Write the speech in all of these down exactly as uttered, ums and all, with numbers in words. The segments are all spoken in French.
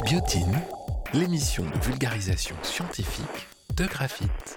Biotine, l'émission de vulgarisation scientifique de Graphite.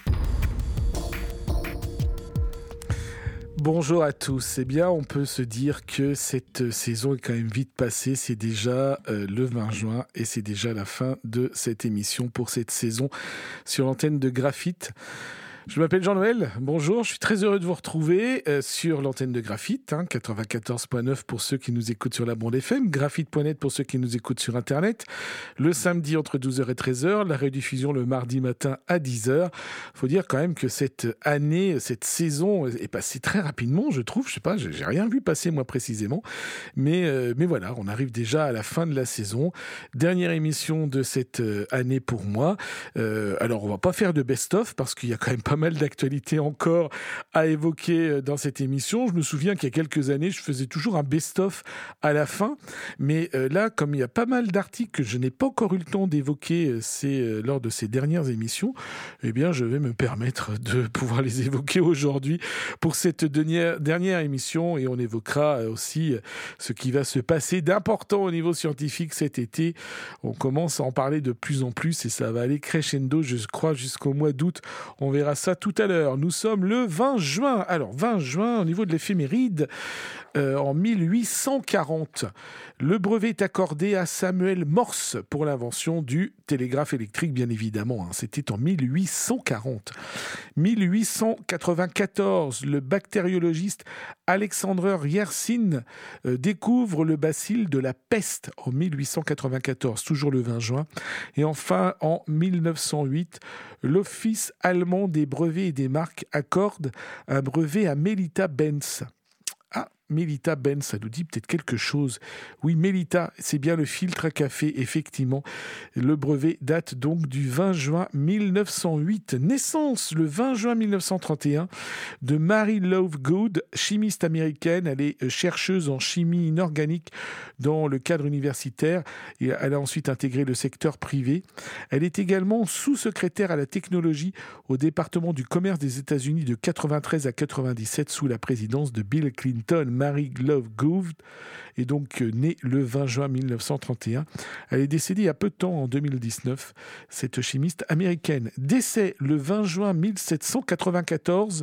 Bonjour à tous. Eh bien, on peut se dire que cette saison est quand même vite passée. C'est déjà euh, le vingt juin et c'est déjà la fin de cette émission pour cette saison sur l'antenne de Graphite. Je m'appelle Jean-Noël, bonjour, je suis très heureux de vous retrouver euh, sur l'antenne de Graphite, hein, quatre-vingt-quatorze virgule neuf pour ceux qui nous écoutent sur la bande F M, graphite point net pour ceux qui nous écoutent sur Internet, le samedi entre douze heures et treize heures, la rediffusion le mardi matin à dix heures. Il faut dire quand même que cette année, cette saison est passée très rapidement, je trouve, je sais pas, j'ai, j'ai rien vu passer moi précisément, mais, euh, mais voilà, on arrive déjà à la fin de la saison, dernière émission de cette euh, année pour moi. Euh, alors on va pas faire de best-of parce qu'il y a quand même pas mal d'actualités encore à évoquer dans cette émission. Je me souviens qu'il y a quelques années, je faisais toujours un best-of à la fin. Mais euh, là, comme il y a pas mal d'articles que je n'ai pas encore eu le temps d'évoquer euh, c'est, euh, lors de ces dernières émissions, eh bien, je vais me permettre de pouvoir les évoquer aujourd'hui pour cette dernière, dernière émission. Et on évoquera aussi ce qui va se passer d'important au niveau scientifique cet été. On commence à en parler de plus en plus et ça va aller crescendo, je crois, jusqu'au mois d'août. On verra ça tout à l'heure. Nous sommes le vingt juin. Alors, vingt juin, au niveau de l'éphéméride, euh, en mille huit cent quarante, le brevet est accordé à Samuel Morse pour l'invention du télégraphe électrique, bien évidemment. Hein. C'était en mille huit cent quarante. mille huit cent quatre-vingt-quatorze, le bactériologiste Alexander Yersin euh, découvre le bacille de la peste en mille huit cent quatre-vingt-quatorze, toujours le vingt juin. Et enfin, en mille neuf cent huit, l'Office allemand des brevets et des marques accorde un brevet à Melita Benz. Ah, Melita Benz, ça nous dit peut-être quelque chose. Oui, Melita, c'est bien le filtre à café, effectivement. Le brevet date donc du vingt juin mille neuf cent huit. Naissance, le vingt juin mille neuf cent trente et un, de Mary Lovegood, chimiste américaine. Elle est chercheuse en chimie inorganique dans le cadre universitaire. Et elle a ensuite intégré le secteur privé. Elle est également sous-secrétaire à la technologie au département du commerce des États-Unis de quatre-vingt-treize à quatre-vingt-dix-sept sous la présidence de Bill Clinton. Mary Lovegood est donc née le vingt juin mille neuf cent trente et un. Elle est décédée il y a peu de temps, en deux mille dix-neuf, cette chimiste américaine. Décès le vingt juin mille sept cent quatre-vingt-quatorze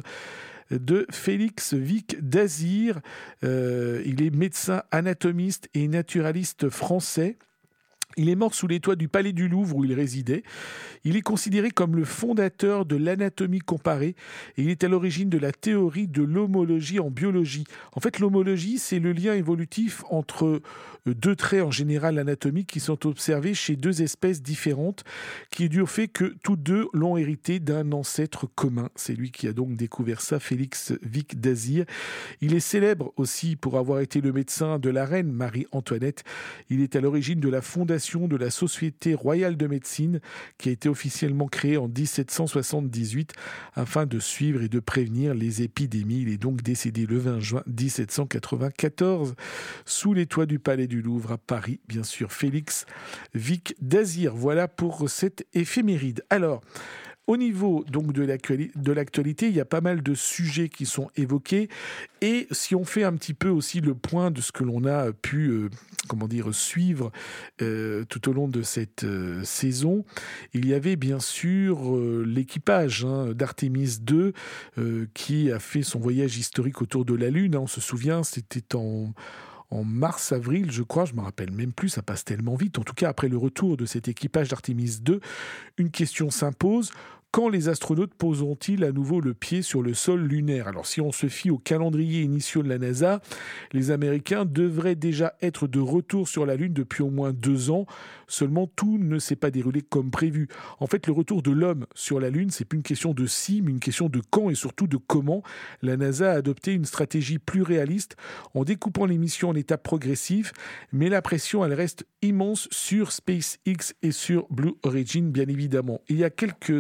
de Félix Vic d'Azir. Euh, il est médecin anatomiste et naturaliste français. Il est mort sous les toits du Palais du Louvre où il résidait. Il est considéré comme le fondateur de l'anatomie comparée et il est à l'origine de la théorie de l'homologie en biologie. En fait, l'homologie, c'est le lien évolutif entre deux traits en général anatomiques qui sont observés chez deux espèces différentes, qui est dû au fait que tous deux l'ont hérité d'un ancêtre commun. C'est lui qui a donc découvert ça, Félix Vic d'Azir. Il est célèbre aussi pour avoir été le médecin de la reine Marie-Antoinette. Il est à l'origine de la fondation de la Société royale de médecine qui a été officiellement créée en dix-sept cent soixante-dix-huit afin de suivre et de prévenir les épidémies. Il est donc décédé le vingt juin dix-sept cent quatre-vingt-quatorze sous les toits du Palais du Louvre à Paris, bien sûr. Félix Vic d'Azir. Voilà pour cette éphéméride. Alors, au niveau donc de l'actualité, de l'actualité, il y a pas mal de sujets qui sont évoqués. Et si on fait un petit peu aussi le point de ce que l'on a pu, euh, comment dire, suivre euh, tout au long de cette euh, saison, il y avait bien sûr euh, l'équipage hein, d'Artemis deux euh, qui a fait son voyage historique autour de la Lune. Hein, on se souvient, c'était en... en mars-avril, je crois, je ne me rappelle même plus, ça passe tellement vite. En tout cas, après le retour de cet équipage d'Artemis deux, une question s'impose. Quand les astronautes poseront-ils à nouveau le pied sur le sol lunaire ? Alors, si on se fie au calendrier initial de la NASA, les Américains devraient déjà être de retour sur la Lune depuis au moins deux ans. Seulement, tout ne s'est pas déroulé comme prévu. En fait, le retour de l'homme sur la Lune, c'est plus une question de si, mais une question de quand et surtout de comment. La NASA a adopté une stratégie plus réaliste en découpant les missions en étapes progressives, mais la pression, elle reste immense sur SpaceX et sur Blue Origin, bien évidemment. Il y a quelques semaines,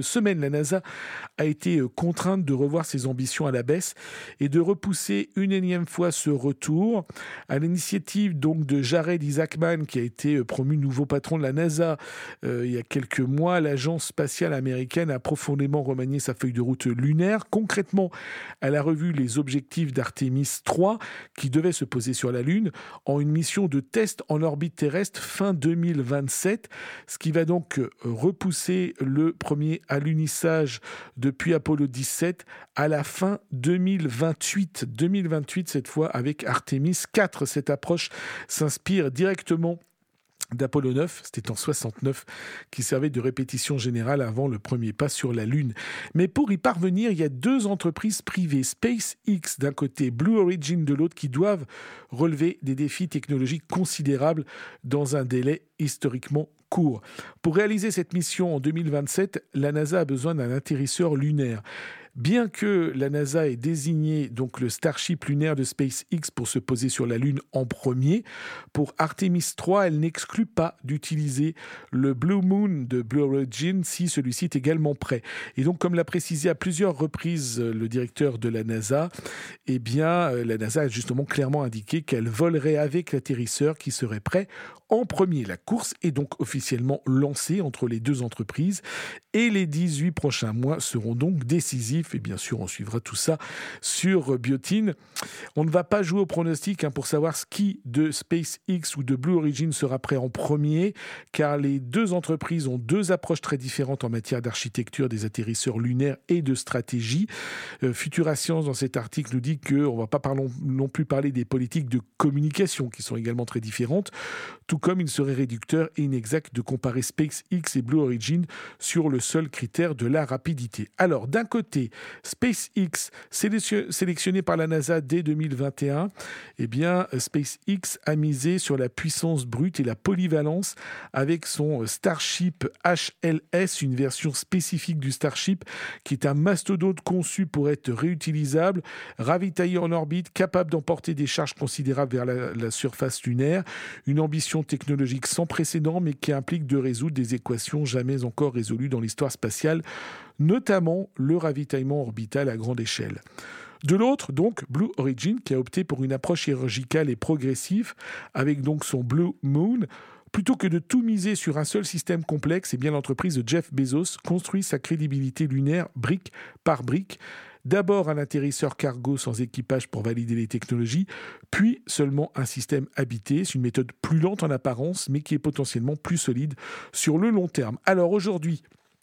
la NASA a été contrainte de revoir ses ambitions à la baisse et de repousser une énième fois ce retour. À l'initiative donc de Jared Isaacman, qui a été promu nouveau patron de la NASA euh, il y a quelques mois, l'agence spatiale américaine a profondément remanié sa feuille de route lunaire. Concrètement, elle a revu les objectifs d'Artemis trois qui devait se poser sur la Lune en une mission de test en orbite terrestre fin deux mille vingt-sept, ce qui va donc repousser le premier alunissage depuis Apollo dix-sept à la fin deux mille vingt-huit. deux mille vingt-huit cette fois avec Artemis quatre. Cette approche s'inspire directement d'Apollo neuf, c'était en soixante-neuf, qui servait de répétition générale avant le premier pas sur la Lune. Mais pour y parvenir, il y a deux entreprises privées, SpaceX d'un côté, Blue Origin de l'autre, qui doivent relever des défis technologiques considérables dans un délai historiquement court. Pour réaliser cette mission en deux mille vingt-sept, la NASA a besoin d'un atterrisseur lunaire. Bien que la NASA ait désigné donc le Starship lunaire de SpaceX pour se poser sur la Lune en premier, pour Artemis trois, elle n'exclut pas d'utiliser le Blue Moon de Blue Origin si celui-ci est également prêt. Et donc, comme l'a précisé à plusieurs reprises le directeur de la NASA, eh bien, la NASA a justement clairement indiqué qu'elle volerait avec l'atterrisseur qui serait prêt en premier. La course est donc officiellement lancée entre les deux entreprises et les dix-huit prochains mois seront donc décisifs. Et bien sûr, on suivra tout ça sur Biotine. On ne va pas jouer au pronostic hein, pour savoir ce qui de SpaceX ou de Blue Origin sera prêt en premier, car les deux entreprises ont deux approches très différentes en matière d'architecture des atterrisseurs lunaires et de stratégie. Euh, Futura Science, dans cet article, nous dit qu'on ne va pas parlons, non plus parler des politiques de communication qui sont également très différentes, tout comme il serait réducteur et inexact de comparer SpaceX et Blue Origin sur le seul critère de la rapidité. Alors, d'un côté, SpaceX, sélectionné par la NASA dès deux mille vingt et un, eh bien, SpaceX a misé sur la puissance brute et la polyvalence avec son Starship H L S, une version spécifique du Starship qui est un mastodonte conçu pour être réutilisable, ravitaillé en orbite, capable d'emporter des charges considérables vers la, la surface lunaire, une ambition technologique sans précédent mais qui implique de résoudre des équations jamais encore résolues dans l'histoire spatiale, notamment le ravitaillement orbital à grande échelle. De l'autre, donc, Blue Origin, qui a opté pour une approche chirurgicale et progressive, avec donc son Blue Moon. Plutôt que de tout miser sur un seul système complexe, eh bien l'entreprise de Jeff Bezos construit sa crédibilité lunaire brique par brique. D'abord un atterrisseur cargo sans équipage pour valider les technologies, puis seulement un système habité. C'est une méthode plus lente en apparence, mais qui est potentiellement plus solide sur le long terme. Alors aujourd'hui,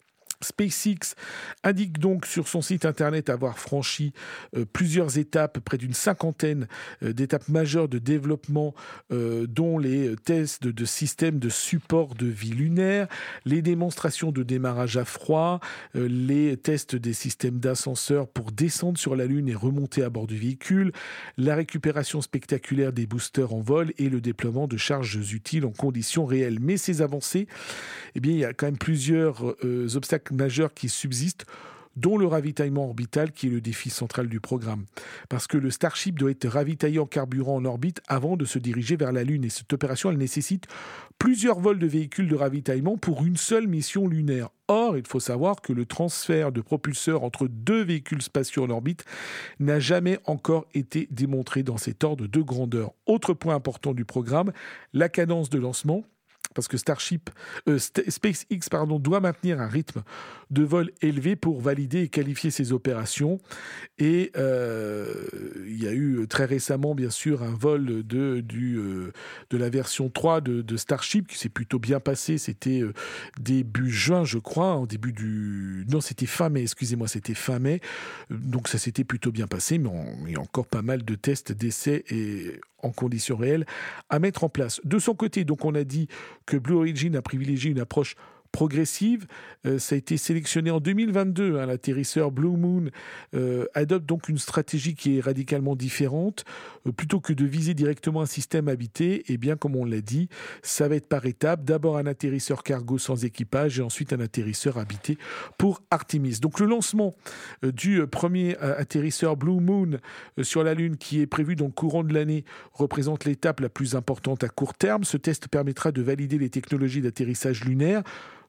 SpaceX indique donc sur son site internet avoir franchi euh, plusieurs étapes, près d'une cinquantaine euh, d'étapes majeures de développement, euh, dont les tests de, de systèmes de support de vie lunaire, les démonstrations de démarrage à froid, euh, les tests des systèmes d'ascenseurs pour descendre sur la Lune et remonter à bord du véhicule, la récupération spectaculaire des boosters en vol et le déploiement de charges utiles en conditions réelles. Mais ces avancées, eh bien, il y a quand même plusieurs euh, obstacles majeurs qui subsistent, dont le ravitaillement orbital qui est le défi central du programme. Parce que le Starship doit être ravitaillé en carburant en orbite avant de se diriger vers la Lune. Et cette opération, elle nécessite plusieurs vols de véhicules de ravitaillement pour une seule mission lunaire. Or, il faut savoir que le transfert de propulseurs entre deux véhicules spatiaux en orbite n'a jamais encore été démontré dans cet ordre de grandeur. Autre point important du programme, la cadence de lancement. Parce que Starship, euh, SpaceX pardon, doit maintenir un rythme de vol élevé pour valider et qualifier ses opérations. Et euh, il y a eu très récemment, bien sûr, un vol de, du, euh, de la version trois de, de Starship qui s'est plutôt bien passé. C'était euh, début juin, je crois, en début du... Non, c'était fin mai, excusez-moi, c'était fin mai. Donc ça s'était plutôt bien passé, mais on... il y a encore pas mal de tests, d'essais et... en conditions réelles à mettre en place. De son côté, donc on a dit que Blue Origin a privilégié une approche progressive. Euh, ça a été sélectionné en deux mille vingt-deux. Hein, l'atterrisseur Blue Moon euh, adopte donc une stratégie qui est radicalement différente. Euh, plutôt que de viser directement un système habité, eh bien, comme on l'a dit, ça va être par étapes. D'abord un atterrisseur cargo sans équipage et ensuite un atterrisseur habité pour Artemis. Donc le lancement euh, du premier euh, atterrisseur Blue Moon euh, sur la Lune, qui est prévu dans le courant de l'année, représente l'étape la plus importante à court terme. Ce test permettra de valider les technologies d'atterrissage lunaire,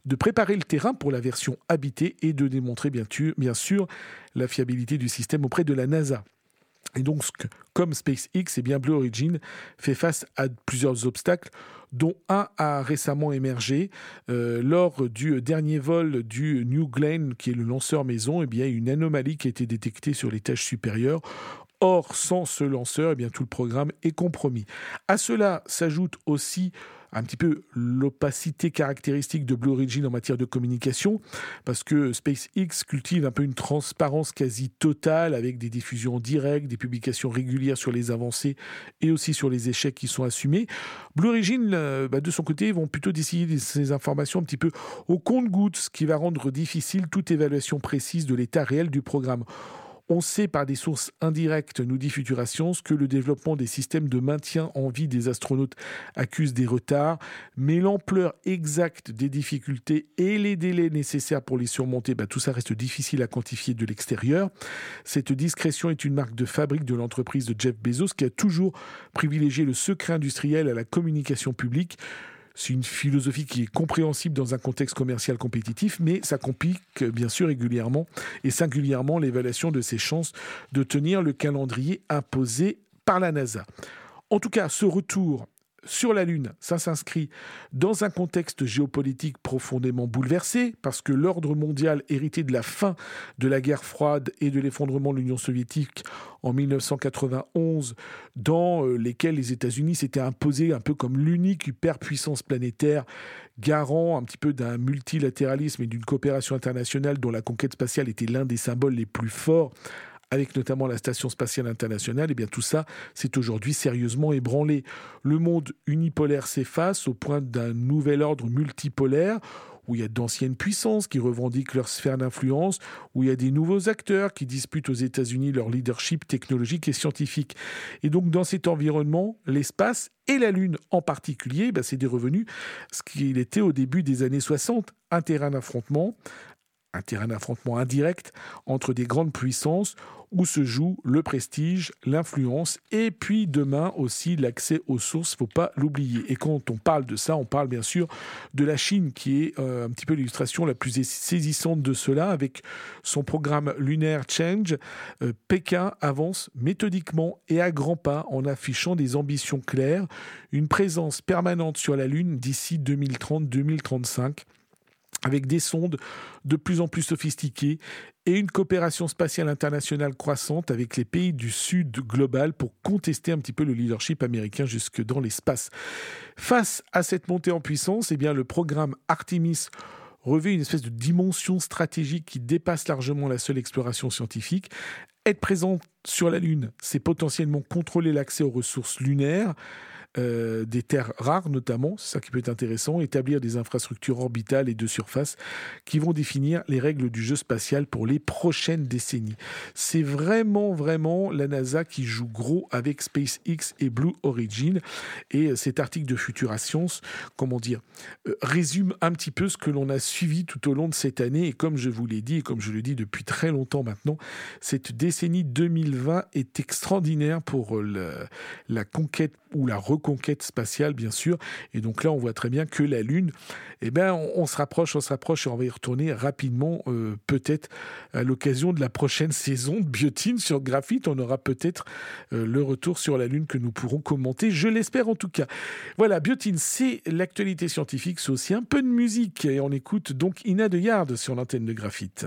de préparer le terrain pour la version habitée et de démontrer bien, tu, bien sûr la fiabilité du système auprès de la NASA. Et donc, comme SpaceX, eh bien Blue Origin fait face à plusieurs obstacles, dont un a récemment émergé. Euh, lors du dernier vol du New Glenn, qui est le lanceur maison, eh bien, une anomalie qui a été détectée sur l'étage supérieur. Or, sans ce lanceur, eh bien, tout le programme est compromis. À cela s'ajoute aussi un petit peu l'opacité caractéristique de Blue Origin en matière de communication, parce que SpaceX cultive un peu une transparence quasi totale avec des diffusions directes, des publications régulières sur les avancées et aussi sur les échecs qui sont assumés. Blue Origin, euh, bah, de son côté, vont plutôt distiller ces informations un petit peu au compte-gouttes, ce qui va rendre difficile toute évaluation précise de l'état réel du programme. On sait par des sources indirectes, nous dit Futura Science, que le développement des systèmes de maintien en vie des astronautes accuse des retards, mais l'ampleur exacte des difficultés et les délais nécessaires pour les surmonter, bah, tout ça reste difficile à quantifier de l'extérieur. Cette discrétion est une marque de fabrique de l'entreprise de Jeff Bezos, qui a toujours privilégié le secret industriel à la communication publique. C'est une philosophie qui est compréhensible dans un contexte commercial compétitif, mais ça complique bien sûr régulièrement et singulièrement l'évaluation de ses chances de tenir le calendrier imposé par la NASA. En tout cas, ce retour sur la Lune, ça s'inscrit dans un contexte géopolitique profondément bouleversé, parce que l'ordre mondial hérité de la fin de la guerre froide et de l'effondrement de l'Union soviétique en dix-neuf cent quatre-vingt-onze, dans lesquels les États-Unis s'étaient imposés un peu comme l'unique hyperpuissance planétaire, garant un petit peu d'un multilatéralisme et d'une coopération internationale dont la conquête spatiale était l'un des symboles les plus forts, avec notamment la Station spatiale internationale, et bien tout ça, c'est aujourd'hui sérieusement ébranlé. Le monde unipolaire s'efface au point d'un nouvel ordre multipolaire, où il y a d'anciennes puissances qui revendiquent leur sphère d'influence, où il y a des nouveaux acteurs qui disputent aux États-Unis leur leadership technologique et scientifique. Et donc, dans cet environnement, l'espace et la Lune en particulier, ben, c'est devenu ce qu'il était au début des années soixante, un terrain d'affrontement, un terrain d'affrontement indirect entre des grandes puissances où se joue le prestige, l'influence et puis demain aussi l'accès aux sources, il ne faut pas l'oublier. Et quand on parle de ça, on parle bien sûr de la Chine qui est euh, un petit peu l'illustration la plus saisissante de cela avec son programme lunaire Change. Euh, Pékin avance méthodiquement et à grands pas en affichant des ambitions claires, une présence permanente sur la Lune d'ici deux mille trente deux mille trente-cinq. Avec des sondes de plus en plus sophistiquées et une coopération spatiale internationale croissante avec les pays du Sud global pour contester un petit peu le leadership américain jusque dans l'espace. Face à cette montée en puissance, eh bien, le programme Artemis revêt une espèce de dimension stratégique qui dépasse largement la seule exploration scientifique. Être présent sur la Lune, c'est potentiellement contrôler l'accès aux ressources lunaires, Euh, des terres rares notamment, c'est ça qui peut être intéressant, établir des infrastructures orbitales et de surface qui vont définir les règles du jeu spatial pour les prochaines décennies. C'est vraiment, vraiment la NASA qui joue gros avec SpaceX et Blue Origin. Et cet article de Futura Science, comment dire, euh, résume un petit peu ce que l'on a suivi tout au long de cette année. Et comme je vous l'ai dit, et comme je le dis depuis très longtemps maintenant, cette décennie deux mille vingt est extraordinaire pour le, la conquête ou la reconquête spatiale, bien sûr. Et donc là, on voit très bien que la Lune, eh ben, on, on se rapproche, on se rapproche et on va y retourner rapidement, euh, peut-être à l'occasion de la prochaine saison de Biotine sur Graphite. On aura peut-être euh, le retour sur la Lune que nous pourrons commenter. Je l'espère en tout cas. Voilà, Biotine, c'est l'actualité scientifique, c'est aussi un peu de musique. Et on écoute donc Ina de Yard sur l'antenne de Graphite.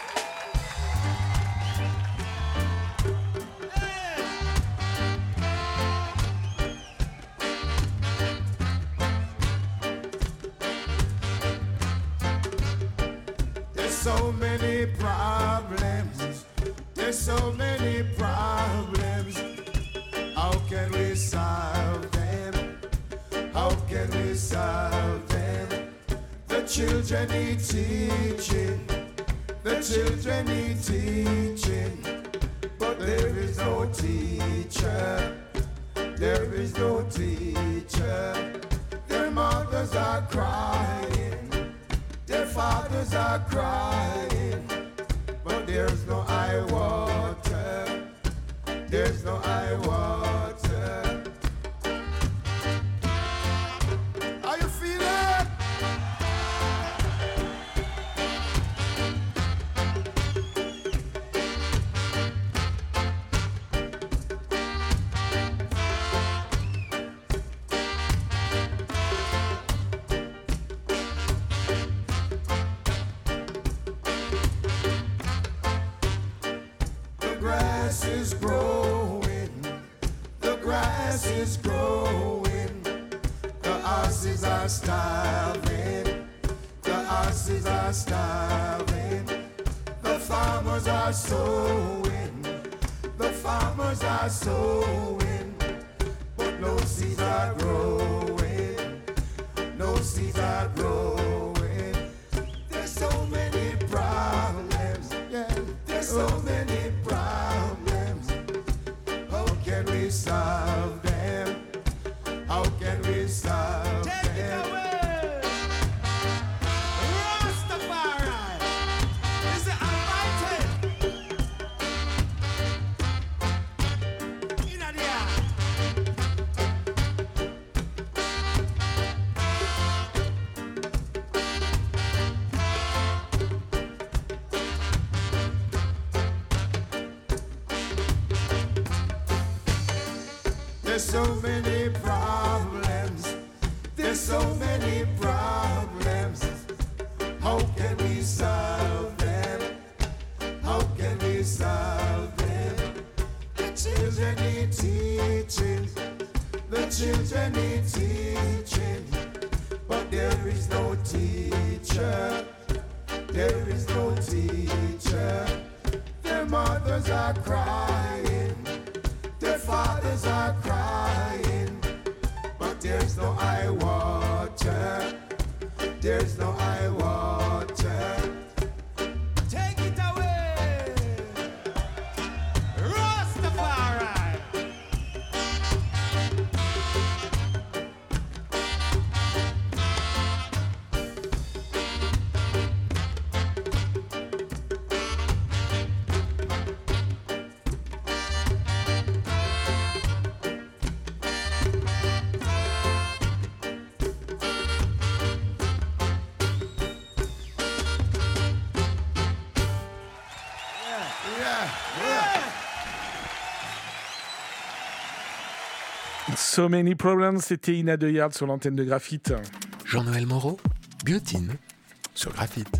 So many problems, there's so many problems. How can we solve them? How can we solve them? The children need teaching, the children need teaching, but there is no teacher, there is no teacher. Their mothers are crying, their fathers are crying, but there's no eye water, there's no eye water. How you feeling? grass is growing, the horses are starving, the horses are starving, the farmers are sowing, the farmers are sowing, but no seeds are growing, no seeds are growing. There's so many problems, yeah, there's so many problems. How can we solve them? How can we solve them? Take it away! Rastafari is the Almighty. In the air. There's so many problems. There's so many problems. How can we solve them? How can we solve them? The children need teaching. The children need teaching. But there is no teacher. There is no teacher. Their mothers are crying. Their fathers are crying, but there's no eye water. There's no eye water. Take it away, Rastafari. So Many Problems, c'était Ina De Yard sur l'antenne de Graphite. Jean-Noël Moreau, Biotine, sur Graphite.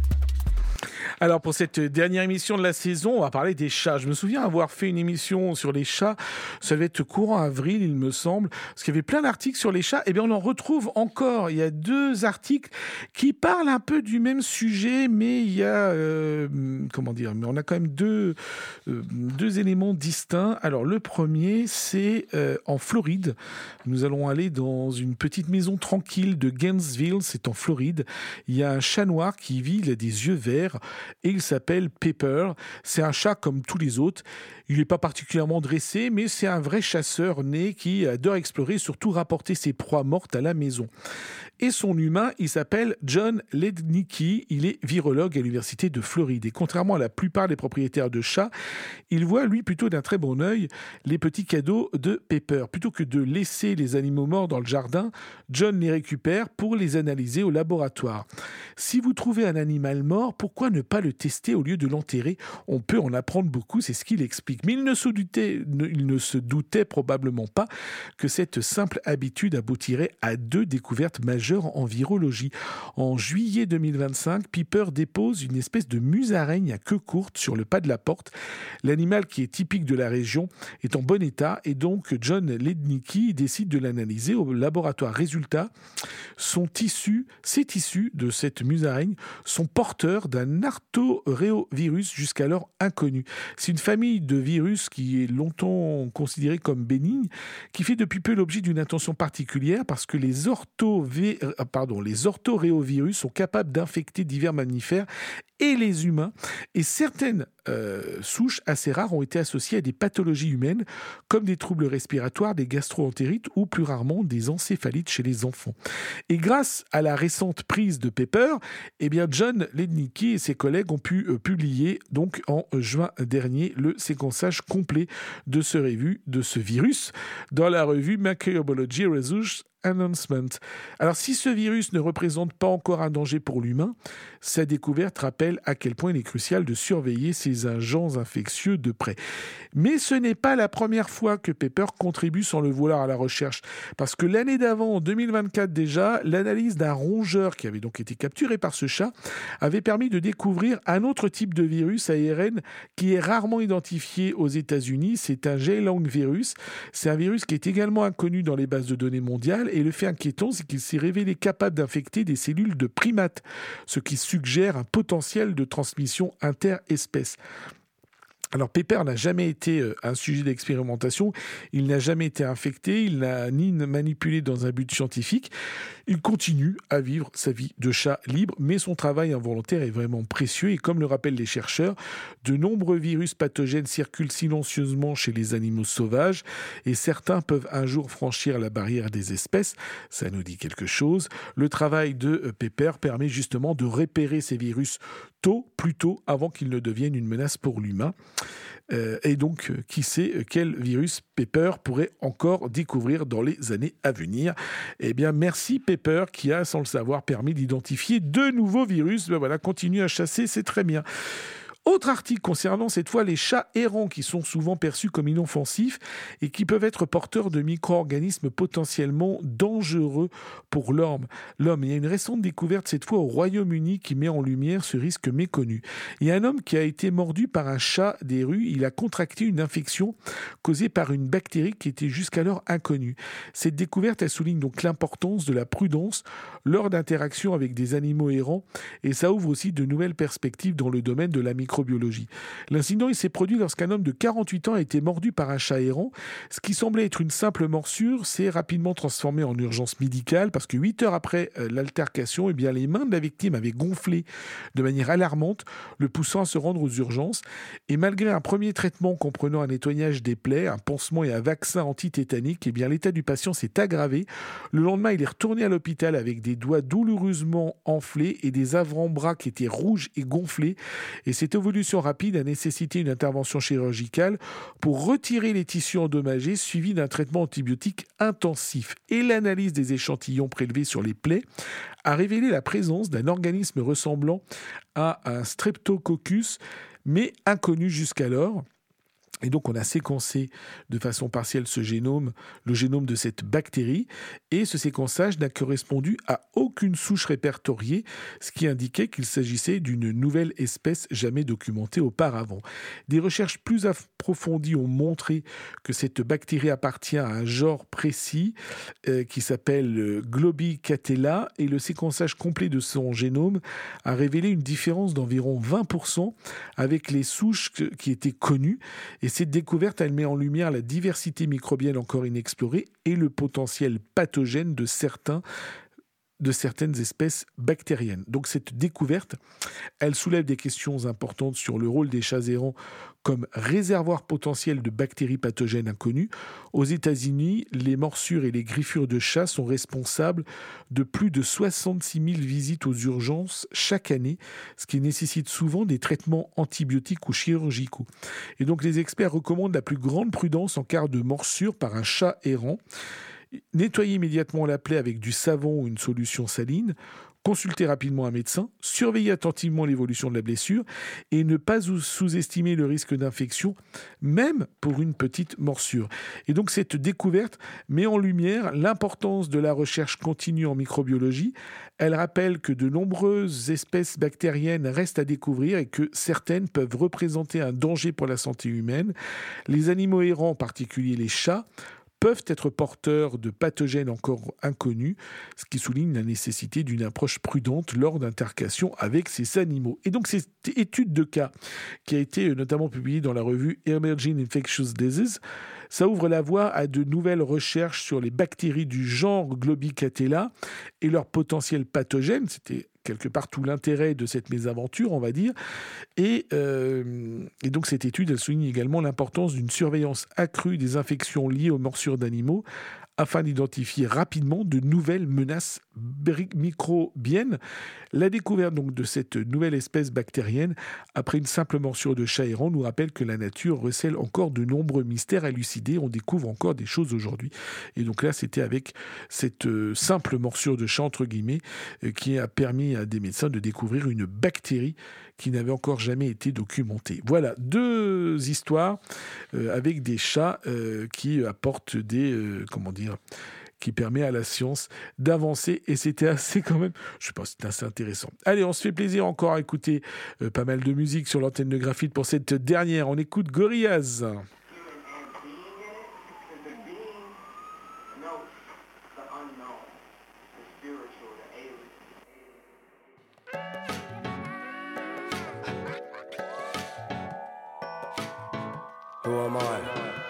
Alors pour cette dernière émission de la saison, on va parler des chats. Je me souviens avoir fait une émission sur les chats, ça devait être courant avril il me semble, parce qu'il y avait plein d'articles sur les chats. Et bien on en retrouve encore, il y a deux articles qui parlent un peu du même sujet, mais il y a, euh, comment dire, mais on a quand même deux, euh, deux éléments distincts. Alors le premier, c'est euh, en Floride. Nous allons aller dans une petite maison tranquille de Gainesville, c'est en Floride. Il y a un chat noir qui vit, il a des yeux verts, et il s'appelle Pepper. C'est un chat comme tous les autres. Il n'est pas particulièrement dressé, mais c'est un vrai chasseur né qui adore explorer et surtout rapporter ses proies mortes à la maison. Et son humain, il s'appelle John Lednicki. Il est virologue à l'université de Floride. Et contrairement à la plupart des propriétaires de chats, il voit, lui, plutôt d'un très bon œil les petits cadeaux de Pepper. Plutôt que de laisser les animaux morts dans le jardin, John les récupère pour les analyser au laboratoire. Si vous trouvez un animal mort, pourquoi ne pas le tester au lieu de l'enterrer ? On peut en apprendre beaucoup, c'est ce qu'il explique. Mais il ne se doutait, il ne se doutait probablement pas que cette simple habitude aboutirait à deux découvertes majeures en virologie. En juillet deux mille vingt-cinq, Piper dépose une espèce de musaraigne à queue courte sur le pas de la porte. L'animal, qui est typique de la région, est en bon état et donc John Lednicki décide de l'analyser au laboratoire. Résultat, son tissu, ces tissus de cette musaraigne sont porteurs d'un artoréovirus jusqu'alors inconnu. C'est une famille de virus qui est longtemps considérée comme bénigne, qui fait depuis peu l'objet d'une attention particulière parce que les orthovirus Pardon, les orthoréovirus sont capables d'infecter divers mammifères et les humains, et certaines euh, souches assez rares ont été associées à des pathologies humaines, comme des troubles respiratoires, des gastro-entérites ou plus rarement des encéphalites chez les enfants. Et grâce à la récente prise de Pepper, eh bien John Lednicki et ses collègues ont pu euh, publier donc en juin dernier le séquençage complet de ce, revue, de ce virus dans la revue Microbiology Research Announcement. Alors, si ce virus ne représente pas encore un danger pour l'humain, sa découverte rappelle à quel point il est crucial de surveiller ces agents infectieux de près. Mais ce n'est pas la première fois que Pepper contribue sans le vouloir à la recherche, parce que l'année d'avant, en deux mille vingt-quatre déjà, l'analyse d'un rongeur qui avait donc été capturé par ce chat avait permis de découvrir un autre type de virus A R N qui est rarement identifié aux États-Unis. C'est un J-Lang virus. C'est un virus qui est également inconnu dans les bases de données mondiales, et le fait inquiétant, c'est qu'il s'est révélé capable d'infecter des cellules de primates, ce qui suggère un potentiel de transmission interespèce. Alors Pepper n'a jamais été un sujet d'expérimentation, il n'a jamais été infecté, il n'a ni manipulé dans un but scientifique. Il continue à vivre sa vie de chat libre, mais son travail involontaire est vraiment précieux et comme le rappellent les chercheurs, de nombreux virus pathogènes circulent silencieusement chez les animaux sauvages et certains peuvent un jour franchir la barrière des espèces. Ça nous dit quelque chose. Le travail de Pepper permet justement de repérer ces virus tôt, plus tôt, avant qu'ils ne deviennent une menace pour l'humain. Euh, et donc, euh, qui sait quel virus Pepper pourrait encore découvrir dans les années à venir. Eh bien, merci Pepper qui a, sans le savoir, permis d'identifier deux nouveaux virus. Ben voilà, continue à chasser, c'est très bien. Autre article concernant cette fois les chats errants qui sont souvent perçus comme inoffensifs et qui peuvent être porteurs de micro-organismes potentiellement dangereux pour l'homme. L'homme, il y a une récente découverte cette fois au Royaume-Uni qui met en lumière ce risque méconnu. Il y a un homme qui a été mordu par un chat des rues. Il a contracté une infection causée par une bactérie qui était jusqu'alors inconnue. Cette découverte, elle souligne donc l'importance de la prudence lors d'interactions avec des animaux errants et ça ouvre aussi de nouvelles perspectives dans le domaine de la microbiologie. L'incident il s'est produit lorsqu'un homme de quarante-huit ans a été mordu par un chat errant. Ce qui semblait être une simple morsure s'est rapidement transformé en urgence médicale parce que huit heures après euh, l'altercation, eh bien, les mains de la victime avaient gonflé de manière alarmante, le poussant à se rendre aux urgences. Et malgré un premier traitement comprenant un nettoyage des plaies, un pansement et un vaccin antitétanique, eh bien, l'état du patient s'est aggravé. Le lendemain, il est retourné à l'hôpital avec des doigts douloureusement enflés et des avant-bras qui étaient rouges et gonflés. Et cette évolution rapide a nécessité une intervention chirurgicale pour retirer les tissus endommagés suivi d'un traitement antibiotique intensif. Et l'analyse des échantillons prélevés sur les plaies a révélé la présence d'un organisme ressemblant à un streptococcus, mais inconnu jusqu'alors. Et donc, on a séquencé de façon partielle ce génome, le génome de cette bactérie, et ce séquençage n'a correspondu à aucune souche répertoriée, ce qui indiquait qu'il s'agissait d'une nouvelle espèce jamais documentée auparavant. Des recherches plus approfondies ont montré que cette bactérie appartient à un genre précis euh, qui s'appelle Globicatella, et le séquençage complet de son génome a révélé une différence d'environ vingt pour cent avec les souches qui étaient connues. Et cette découverte, elle met en lumière la diversité microbienne encore inexplorée et le potentiel pathogène de, certains, de certaines espèces bactériennes. Donc cette découverte, elle soulève des questions importantes sur le rôle des chats errants comme réservoir potentiel de bactéries pathogènes inconnues. Aux États-Unis, les morsures et les griffures de chats sont responsables de plus de soixante-six mille visites aux urgences chaque année, ce qui nécessite souvent des traitements antibiotiques ou chirurgicaux. Et donc les experts recommandent la plus grande prudence en cas de morsure par un chat errant. Nettoyer immédiatement la plaie avec du savon ou une solution saline, consulter rapidement un médecin, surveiller attentivement l'évolution de la blessure et ne pas sous-estimer le risque d'infection, même pour une petite morsure. Et donc cette découverte met en lumière l'importance de la recherche continue en microbiologie. Elle rappelle que de nombreuses espèces bactériennes restent à découvrir et que certaines peuvent représenter un danger pour la santé humaine. Les animaux errants, en particulier les chats, peuvent être porteurs de pathogènes encore inconnus, ce qui souligne la nécessité d'une approche prudente lors d'interactions avec ces animaux. Et donc cette étude de cas, qui a été notamment publiée dans la revue Emerging Infectious Diseases, ça ouvre la voie à de nouvelles recherches sur les bactéries du genre Globicatella et leurs potentiels pathogènes. C'était quelque part tout l'intérêt de cette mésaventure, on va dire. Et, euh, et donc cette étude, elle souligne également l'importance d'une surveillance accrue des infections liées aux morsures d'animaux afin d'identifier rapidement de nouvelles menaces microbiennes. La découverte donc de cette nouvelle espèce bactérienne, après une simple morsure de chat errant, nous rappelle que la nature recèle encore de nombreux mystères à élucider. On découvre encore des choses aujourd'hui. Et donc là, c'était avec cette euh, simple morsure de chat, entre guillemets, euh, qui a permis à des médecins de découvrir une bactérie qui n'avait encore jamais été documentée. Voilà, deux histoires euh, avec des chats euh, qui apportent des... Euh, comment dire qui permet à la science d'avancer, et c'était assez quand même, je sais pas, c'était assez intéressant. Allez, on se fait plaisir encore à écouter euh, pas mal de musique sur l'antenne de Graphite pour cette dernière. On écoute Gorillaz. Who am I?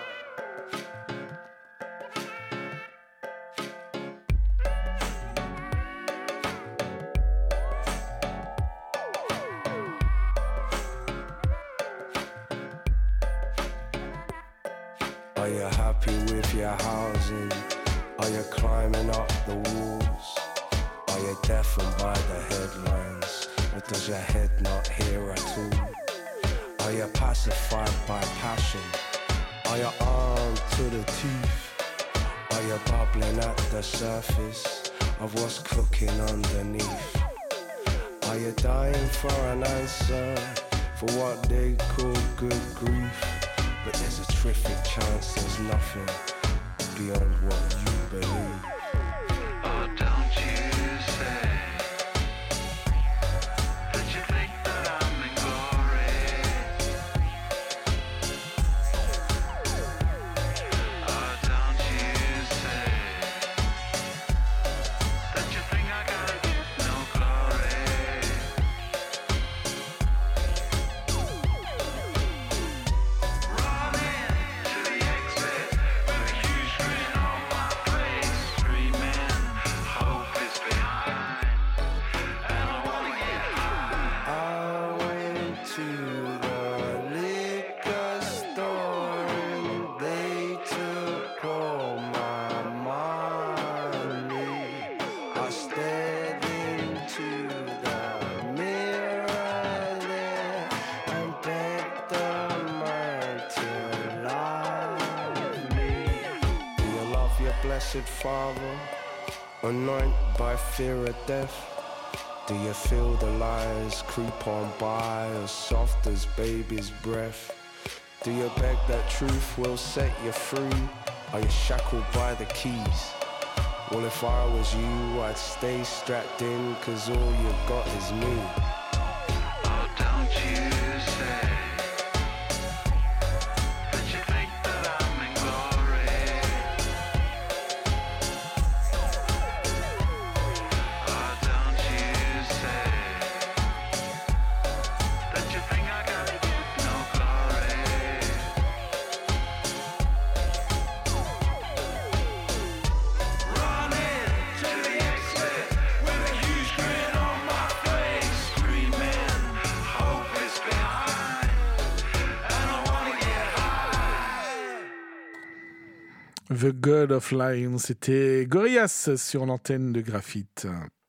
Are you happy with your housing? Are you climbing up the walls? Are you deafened by the headlines? Or does your head not hear at all? Are you pacified by passion? Are you armed to the teeth? Are you bubbling at the surface of what's cooking underneath? Are you dying for an answer for what they call good grief? But there's a terrific chance there's nothing beyond what you believe. Oh, don't you say that you think that I'm in glory. Oh, don't you say that you think I gotta get no glory. Running to the exit with a huge grin on my face, screaming, hope is behind, and I wanna get high. I went to the liquor store and they took all my money. I stared into the mirror there and begged the man to love me. Do you love your blessed Father, anointed by fear of death? Do you feel the lies creep on by as soft as baby's breath? Do you beg that truth will set you free? Are you shackled by the keys? Well, if I was you, I'd stay strapped in, cause all you got is me. Oh, don't you say that you think that I'm in glory. Oh, don't you say that you think I gotta get no glory. Running to the exit with a huge grin on my face, screaming, hope is behind, and I wanna get high. The God of Lion, c'était Gorillaz sur l'antenne de Graphite.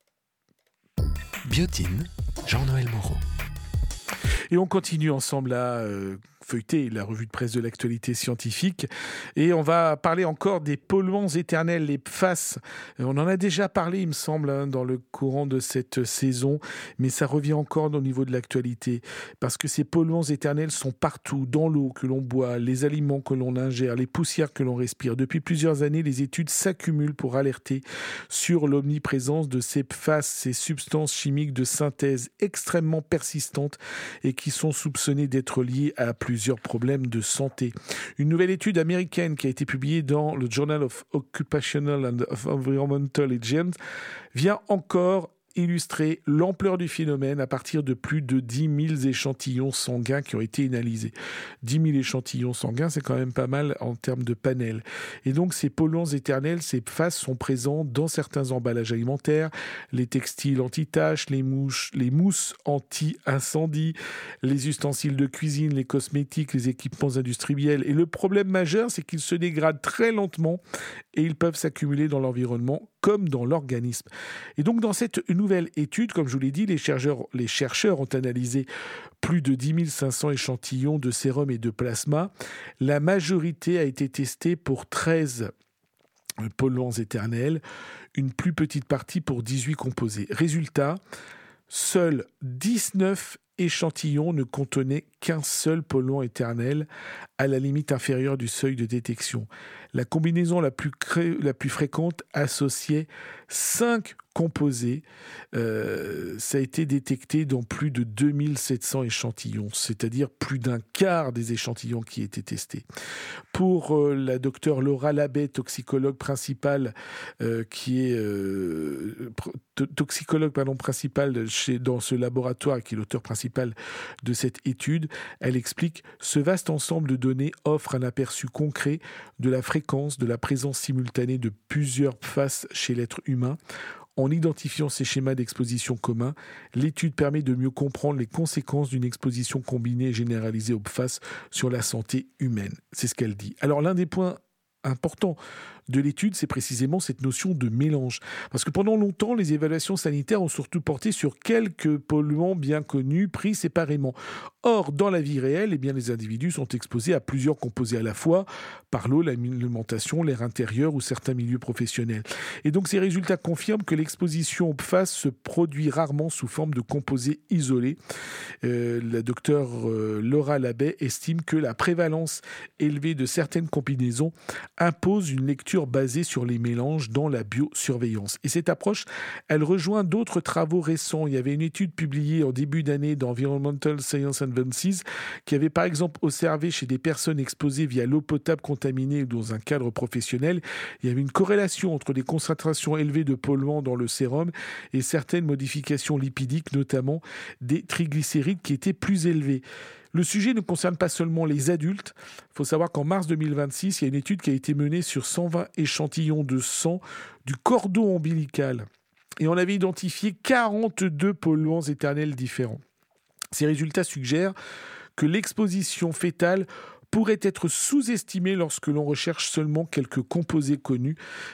Biotine, Jean-Noël Moreau. Et on continue ensemble à euh, feuilleter la revue de presse de l'actualité scientifique. Et on va parler encore des polluants éternels, les P F A S. On en a déjà parlé, il me semble, hein, dans le courant de cette saison. Mais ça revient encore au niveau de l'actualité. Parce que ces polluants éternels sont partout, dans l'eau que l'on boit, les aliments que l'on ingère, les poussières que l'on respire. Depuis plusieurs années, les études s'accumulent pour alerter sur l'omniprésence de ces P F A S, ces substances chimiques de synthèse extrêmement persistantes et qui sont soupçonnées d'être liées à plusieurs problèmes de santé. Une nouvelle étude américaine qui a été publiée dans le Journal of Occupational and of Environmental Hygiene vient encore illustrer l'ampleur du phénomène à partir de plus de dix mille échantillons sanguins qui ont été analysés. dix mille échantillons sanguins, c'est quand même pas mal en termes de panel. Et donc, ces polluants éternels, ces P F A S sont présents dans certains emballages alimentaires, les textiles anti-taches, les, mouches, les mousses anti-incendie, les ustensiles de cuisine, les cosmétiques, les équipements industriels. Et le problème majeur, c'est qu'ils se dégradent très lentement et ils peuvent s'accumuler dans l'environnement comme dans l'organisme. Et donc, dans cette nouvelle étude, comme je vous l'ai dit, les chercheurs, les chercheurs ont analysé plus de dix mille cinq cents échantillons de sérum et de plasma. La majorité a été testée pour treize polluants éternels, une plus petite partie pour dix-huit composés. Résultat, seuls dix-neuf échantillons ne contenaient qu'un seul polluant éternel à la limite inférieure du seuil de détection. La combinaison la plus, cré... la plus fréquente associait cinq composés. Euh, ça a été détecté dans plus de deux mille sept cents échantillons, c'est-à-dire plus d'un quart des échantillons qui étaient testés. Pour euh, la docteure Laura Labet, toxicologue principale, euh, qui est euh, toxicologue pardon, principale chez, dans ce laboratoire, qui est l'auteur principal de cette étude, elle explique « Ce vaste ensemble de données offre un aperçu concret de la fréquence de la présence simultanée de plusieurs P F A S chez l'être humain. En identifiant ces schémas d'exposition communs, l'étude permet de mieux comprendre les conséquences d'une exposition combinée et généralisée aux P F A S sur la santé humaine. » C'est ce qu'elle dit. Alors l'un des points importants de l'étude, c'est précisément cette notion de mélange. Parce que pendant longtemps, les évaluations sanitaires ont surtout porté sur quelques polluants bien connus, pris séparément. Or, dans la vie réelle, eh bien, les individus sont exposés à plusieurs composés à la fois, par l'eau, l'alimentation, l'air intérieur ou certains milieux professionnels. Et donc, ces résultats confirment que l'exposition aux P F A S se produit rarement sous forme de composés isolés. Euh, la docteure euh, Laura Labet estime que la prévalence élevée de certaines combinaisons impose une lecture basée sur les mélanges dans la biosurveillance. Et cette approche, elle rejoint d'autres travaux récents. Il y avait une étude publiée en début d'année dans Environmental Science Advances qui avait par exemple observé chez des personnes exposées via l'eau potable contaminée ou dans un cadre professionnel, il y avait une corrélation entre des concentrations élevées de polluants dans le sérum et certaines modifications lipidiques, notamment des triglycérides qui étaient plus élevés. Le sujet ne concerne pas seulement les adultes. Il faut savoir qu'en mars deux mille vingt-six, il y a une étude qui a été menée sur cent vingt échantillons de sang du cordon ombilical. Et on avait identifié quarante-deux polluants éternels différents. Ces résultats suggèrent que l'exposition fétale pourrait être sous-estimée lorsque l'on recherche seulement quelques composés connus.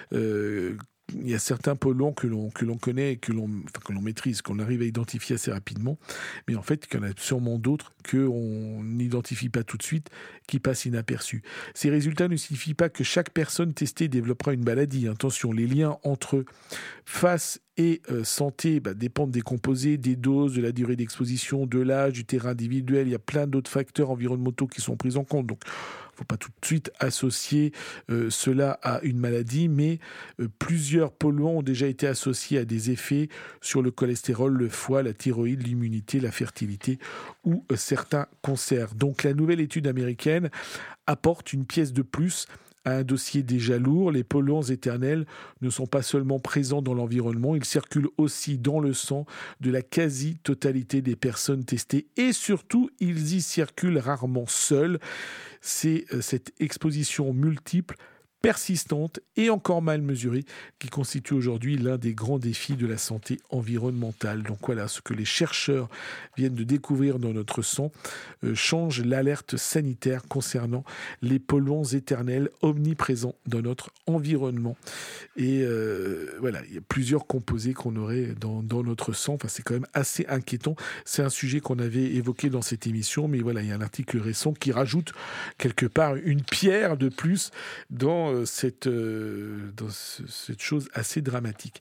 Euh, Il y a certains polluants que l'on, que l'on connaît et que l'on, enfin, que l'on maîtrise, qu'on arrive à identifier assez rapidement. Mais en fait, il y en a sûrement d'autres qu'on n'identifie pas tout de suite, qui passent inaperçus. Ces résultats ne signifient pas que chaque personne testée développera une maladie. Attention, les liens entre F A S et euh, santé bah, dépendent des composés, des doses, de la durée d'exposition, de l'âge, du terrain individuel. Il y a plein d'autres facteurs environnementaux qui sont pris en compte. Donc, il ne faut pas tout de suite associer euh, cela à une maladie, mais euh, plusieurs polluants ont déjà été associés à des effets sur le cholestérol, le foie, la thyroïde, l'immunité, la fertilité ou euh, certains cancers. Donc la nouvelle étude américaine apporte une pièce de plus à un dossier déjà lourd. Les polluants éternels ne sont pas seulement présents dans l'environnement, ils circulent aussi dans le sang de la quasi-totalité des personnes testées et surtout, ils y circulent rarement seuls. C'est euh, cette exposition multiple, persistante et encore mal mesurée qui constitue aujourd'hui l'un des grands défis de la santé environnementale. Donc voilà, ce que les chercheurs viennent de découvrir dans notre sang euh, change l'alerte sanitaire concernant les polluants éternels omniprésents dans notre environnement. Et euh, voilà, il y a plusieurs composés qu'on aurait dans, dans notre sang. Enfin, c'est quand même assez inquiétant. C'est un sujet qu'on avait évoqué dans cette émission, mais voilà, il y a un article récent qui rajoute quelque part une pierre de plus dans Cette, euh, dans ce, cette chose assez dramatique.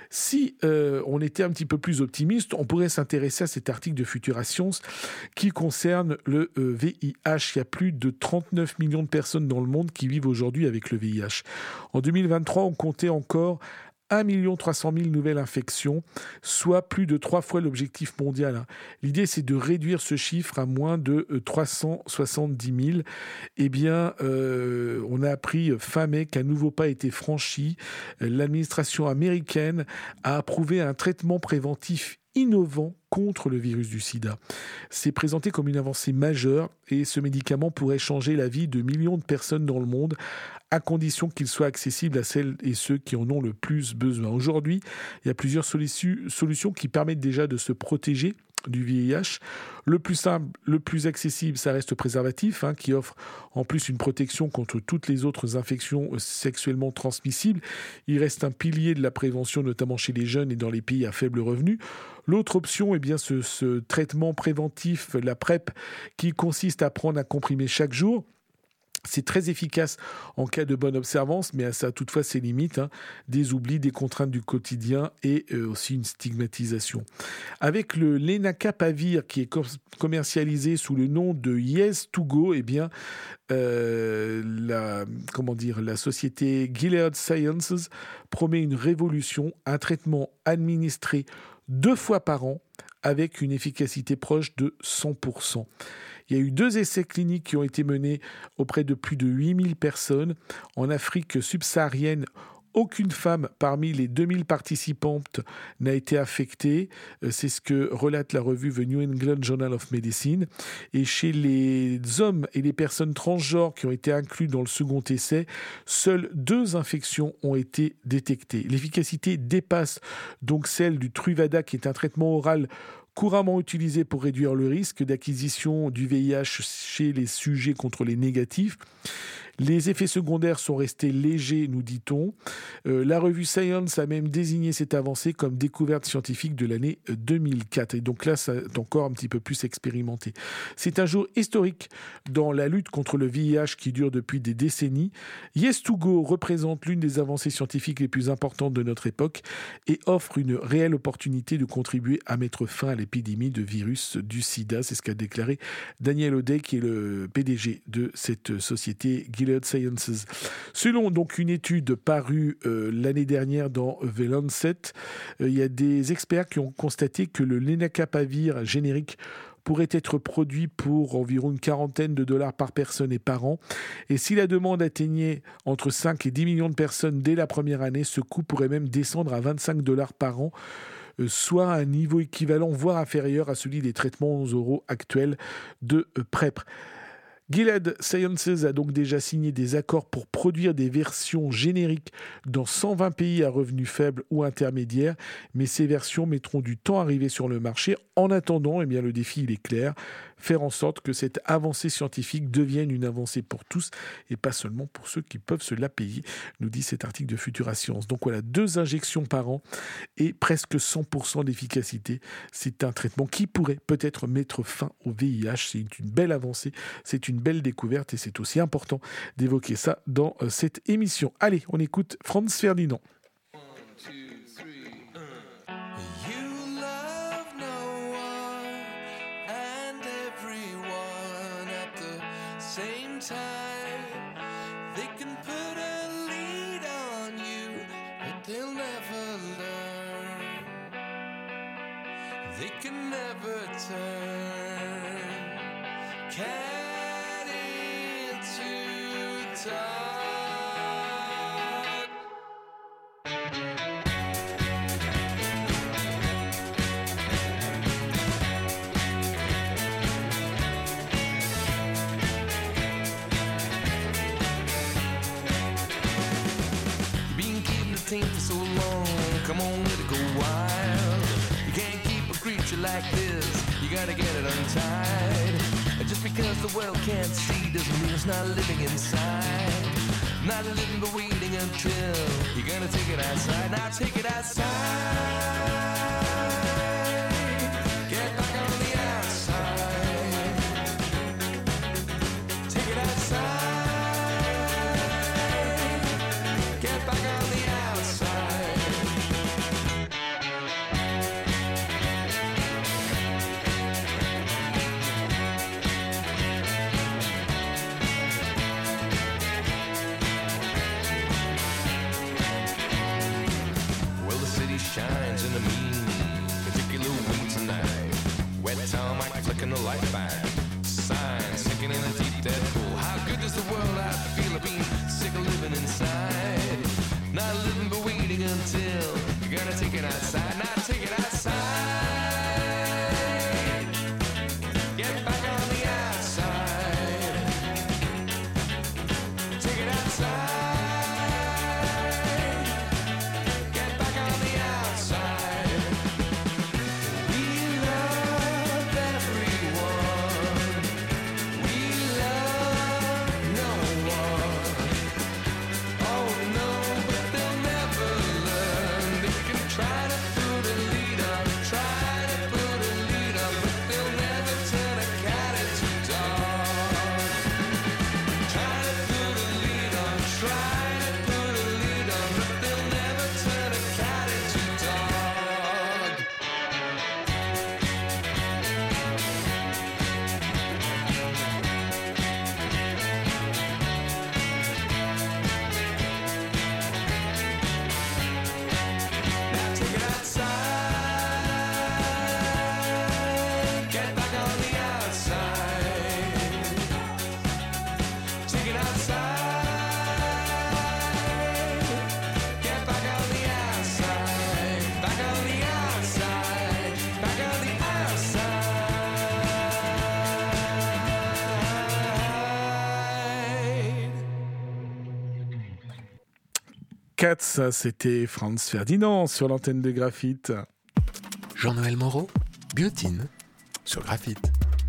Si euh, on était un petit peu plus optimiste, on pourrait s'intéresser à cet article de Futura Science qui concerne le euh, V I H. Il y a plus de trente-neuf millions de personnes dans le monde qui vivent aujourd'hui avec le V I H. En deux mille vingt-trois, on comptait encore un million trois cent mille nouvelles infections, soit plus de trois fois l'objectif mondial. L'idée, c'est de réduire ce chiffre à moins de trois cent soixante-dix mille. Eh bien, euh, on a appris fin mai qu'un nouveau pas a été franchi. L'administration américaine a approuvé un traitement préventif innovant contre le virus du sida. C'est présenté comme une avancée majeure et ce médicament pourrait changer la vie de millions de personnes dans le monde à condition qu'il soit accessible à celles et ceux qui en ont le plus besoin. Aujourd'hui, il y a plusieurs solutions, solutions qui permettent déjà de se protéger du V I H. Le plus simple, le plus accessible, ça reste le préservatif, hein, qui offre en plus une protection contre toutes les autres infections sexuellement transmissibles. Il reste un pilier de la prévention, notamment chez les jeunes et dans les pays à faible revenu. L'autre option, eh bien, ce, ce traitement préventif, la PrEP, qui consiste à prendre un comprimé chaque jour. C'est très efficace en cas de bonne observance, mais ça a toutefois ses limites, hein, des oublis, des contraintes du quotidien et euh, aussi une stigmatisation. Avec le Lenacapavir qui est com- commercialisé sous le nom de Yes to Go, eh bien, euh, la, comment dire, la société Gilead Sciences promet une révolution, un traitement administré deux fois par an avec une efficacité proche de cent pour cent. Il y a eu deux essais cliniques qui ont été menés auprès de plus de huit mille personnes. En Afrique subsaharienne, aucune femme parmi les deux mille participantes n'a été affectée. C'est ce que relate la revue The New England Journal of Medicine. Et chez les hommes et les personnes transgenres qui ont été inclus dans le second essai, seules deux infections ont été détectées. L'efficacité dépasse donc celle du Truvada, qui est un traitement oral couramment utilisé pour réduire le risque d'acquisition du V I H chez les sujets contre les négatifs. Les effets secondaires sont restés légers, nous dit-on. Euh, la revue Science a même désigné cette avancée comme découverte scientifique de l'année deux mille quatre. Et donc là, ça est encore un petit peu plus expérimenté. C'est un jour historique dans la lutte contre le V I H qui dure depuis des décennies. Yes to Go représente l'une des avancées scientifiques les plus importantes de notre époque et offre une réelle opportunité de contribuer à mettre fin à l'épidémie de virus du sida. C'est ce qu'a déclaré Daniel O'Day, qui est le P D G de cette société Gilead Sciences. Selon donc une étude parue euh, l'année dernière dans The Lancet, euh, il y a des experts qui ont constaté que le Lenacapavir générique pourrait être produit pour environ une quarantaine de dollars par personne et par an. Et si la demande atteignait entre cinq et dix millions de personnes dès la première année, ce coût pourrait même descendre à vingt-cinq dollars par an, euh, soit à un niveau équivalent, voire inférieur à celui des traitements oraux actuels de euh, PrEP. Gilead Sciences a donc déjà signé des accords pour produire des versions génériques dans cent vingt pays à revenus faibles ou intermédiaires, mais ces versions mettront du temps à arriver sur le marché. En attendant, eh bien, le défi il est clair, faire en sorte que cette avancée scientifique devienne une avancée pour tous et pas seulement pour ceux qui peuvent se la payer, nous dit cet article de Futura Science. Donc voilà, deux injections par an et presque cent pour cent d'efficacité. C'est un traitement qui pourrait peut-être mettre fin au V I H. C'est une belle avancée, c'est une belle découverte et c'est aussi important d'évoquer ça dans euh, cette émission. Allez, on écoute Franz Ferdinand. They can never turn cat into dog. You've been keeping the team for so long, come on, let it go wild. You can't keep a creature like this, you gotta get it untied. Just because the world can't see doesn't mean it's not living inside. Not living but waiting until you're gonna take it outside. Now take it outside. Get back on the outside. Take it outside. Get back on the outside. like fine. Sign, sinking in a deep dead pool. How good does the world have to feel of being sick of living inside? Not living but waiting until you're gonna take it outside. Not take it outside. Get back on the outside. Take it outside. Get back on the outside. We love everyone. We love no one. Oh no, but they'll never learn. They can try to put a lead up, try to put a lead up, but they'll never turn a cat into dog. Try to put a lead on, try to put a lead on, but they'll never turn a cat into dog. Now take it outside. Get back on the outside. Take it outside. Get back on the outside. Back on the outside. Back on the outside. Cats, ça, c'était Franz Ferdinand sur l'antenne de Graphite. Jean-Noël Moreau, Biotine, sur Graphite.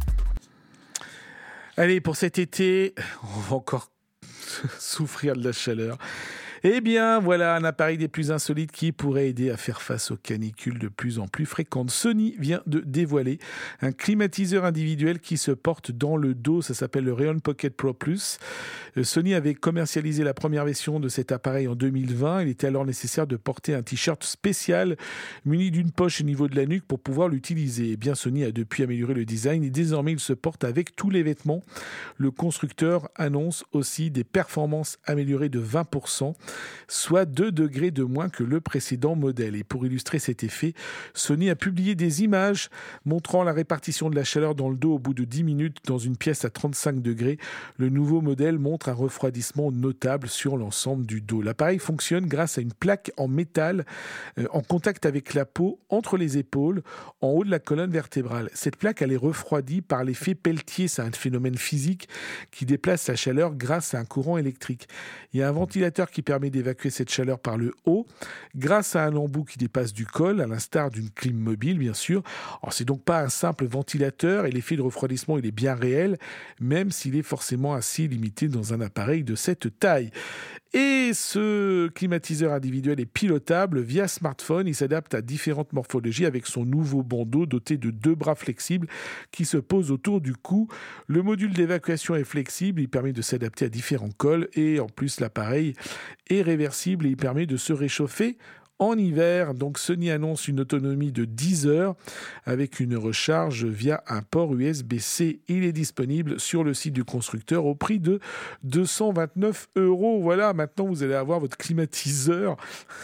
Allez, pour cet été, on va encore souffrir de la chaleur. Eh bien, voilà un appareil des plus insolites qui pourrait aider à faire face aux canicules de plus en plus fréquentes. Sony vient de dévoiler un climatiseur individuel qui se porte dans le dos. Ça s'appelle le Rayon Pocket Pro Plus. Euh, Sony avait commercialisé la première version de cet appareil en deux mille vingt. Il était alors nécessaire de porter un t-shirt spécial muni d'une poche au niveau de la nuque pour pouvoir l'utiliser. Eh bien, Sony a depuis amélioré le design et désormais il se porte avec tous les vêtements. Le constructeur annonce aussi des performances améliorées de vingt pour cent. Soit deux degrés de moins que le précédent modèle. Et pour illustrer cet effet, Sony a publié des images montrant la répartition de la chaleur dans le dos au bout de dix minutes dans une pièce à trente-cinq degrés. Le nouveau modèle montre un refroidissement notable sur l'ensemble du dos. L'appareil fonctionne grâce à une plaque en métal euh, en contact avec la peau entre les épaules, en haut de la colonne vertébrale. Cette plaque, elle est refroidie par l'effet Peltier. C'est un phénomène physique qui déplace la chaleur grâce à un courant électrique. Il y a un ventilateur qui permet d'évacuer cette chaleur par le haut grâce à un embout qui dépasse du col, à l'instar d'une clim mobile bien sûr. Alors c'est donc pas un simple ventilateur et l'effet de refroidissement il est bien réel, même s'il est forcément assez limité dans un appareil de cette taille. Et ce climatiseur individuel est pilotable via smartphone. Il s'adapte à différentes morphologies avec son nouveau bandeau doté de deux bras flexibles qui se posent autour du cou. Le module d'évacuation est flexible, il permet de s'adapter à différents cols et en plus l'appareil est réversible et il permet de se réchauffer en hiver. Donc Sony annonce une autonomie de dix heures avec une recharge via un port U S B C. Il est disponible sur le site du constructeur au prix de deux cent vingt-neuf euros. Voilà, maintenant vous allez avoir votre climatiseur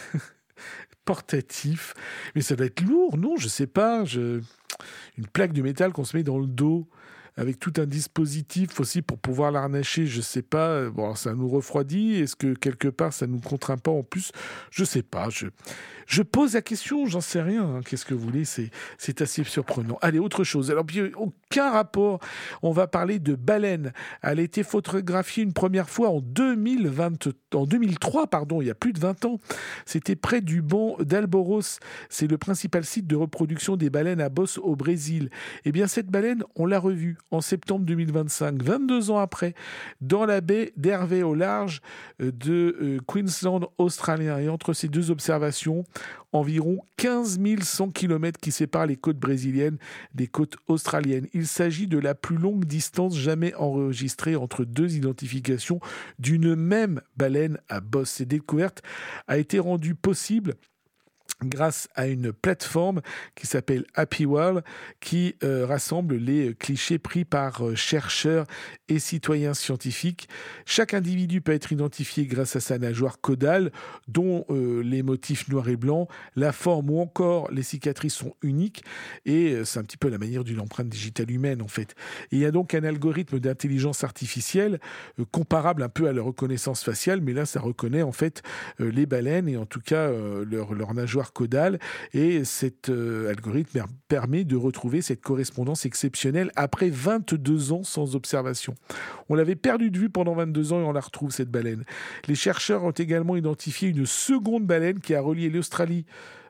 portatif. Mais ça doit être lourd, non? Je sais pas. Je... Une plaque de métal qu'on se met dans le dos avec tout un dispositif aussi pour pouvoir l'arnacher, je sais pas. Bon, ça nous refroidit. Est-ce que quelque part ça nous contraint pas en plus? Je sais pas. Je, je pose la question, j'en sais rien. Hein. Qu'est-ce que vous voulez? C'est, c'est assez surprenant. Allez, autre chose. Alors, bien, aucun rapport. On va parler de baleine. Elle a été photographiée une première fois en deux mille vingt, en deux mille trois, pardon, il y a plus de vingt ans. C'était près du banc d'Alboros. C'est le principal site de reproduction des baleines à bosse au Brésil. Eh bien, cette baleine, on l'a revue en septembre deux mille vingt-cinq, vingt-deux ans après, dans la baie d'Hervey au large de euh, Queensland australien. Et entre ces deux observations, environ quinze mille cent kilomètres qui séparent les côtes brésiliennes des côtes australiennes. Il s'agit de la plus longue distance jamais enregistrée entre deux identifications d'une même baleine à bosse. Cette découverte a été rendue possible grâce à une plateforme qui s'appelle Happy World, qui euh, rassemble les clichés pris par euh, chercheurs et citoyens scientifiques. Chaque individu peut être identifié grâce à sa nageoire caudale, dont euh, les motifs noirs et blancs, la forme ou encore les cicatrices sont uniques, et euh, c'est un petit peu la manière d'une empreinte digitale humaine en fait. Et il y a donc un algorithme d'intelligence artificielle euh, comparable un peu à la reconnaissance faciale, mais là ça reconnaît en fait euh, les baleines et en tout cas euh, leur, leur nageoire caudale, et cet euh, algorithme permet de retrouver cette correspondance exceptionnelle après vingt-deux ans sans observation. On l'avait perdu de vue pendant vingt-deux ans et on la retrouve, cette baleine. Les chercheurs ont également identifié une seconde baleine qui a relié l'Australie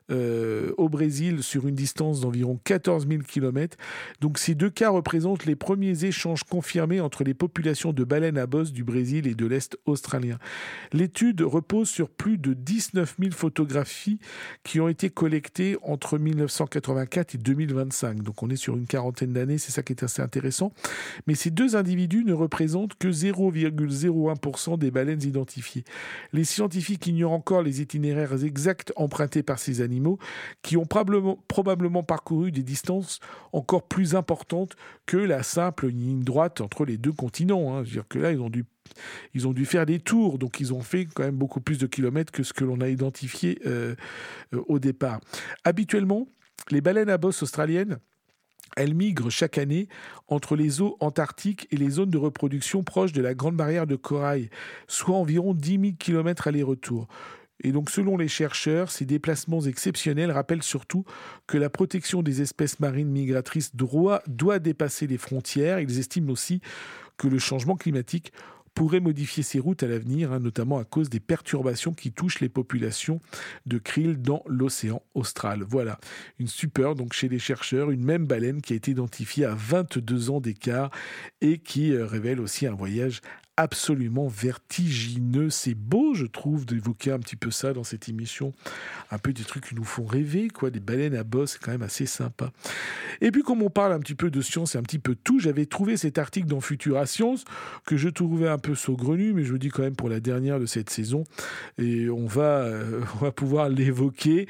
Euh, au Brésil sur une distance d'environ quatorze mille kilomètres. Donc ces deux cas représentent les premiers échanges confirmés entre les populations de baleines à bosse du Brésil et de l'Est australien. L'étude repose sur plus de dix-neuf mille photographies qui ont été collectées entre mille neuf cent quatre-vingt-quatre et deux mille vingt-cinq. Donc on est sur une quarantaine d'années, c'est ça qui est assez intéressant. Mais ces deux individus ne représentent que zéro virgule zéro un pour cent des baleines identifiées. Les scientifiques ignorent encore les itinéraires exacts empruntés par ces animaux qui ont probablement, probablement parcouru des distances encore plus importantes que la simple ligne droite entre les deux continents. Hein. Je veux dire que là, ils ont dû Ils ont dû faire des tours, donc ils ont fait quand même beaucoup plus de kilomètres que ce que l'on a identifié euh, euh, au départ. Habituellement, les baleines à bosse australiennes, elles migrent chaque année entre les eaux antarctiques et les zones de reproduction proches de la Grande Barrière de Corail, soit environ dix mille kilomètres aller-retour. Et donc, selon les chercheurs, ces déplacements exceptionnels rappellent surtout que la protection des espèces marines migratrices doit, doit dépasser les frontières. Ils estiment aussi que le changement climatique pourrait modifier ces routes à l'avenir, hein, notamment à cause des perturbations qui touchent les populations de krill dans l'océan austral. Voilà, une super, donc chez les chercheurs, une même baleine qui a été identifiée à vingt-deux ans d'écart et qui euh, révèle aussi un voyage absolument vertigineux. C'est beau, je trouve, d'évoquer un petit peu ça dans cette émission. Un peu des trucs qui nous font rêver, quoi. Des baleines à bosse, c'est quand même assez sympa. Et puis, comme on parle un petit peu de science et un petit peu de tout, j'avais trouvé cet article dans Futura Science que je trouvais un peu saugrenu, mais je le dis quand même pour la dernière de cette saison. Et on va, euh, on va pouvoir l'évoquer.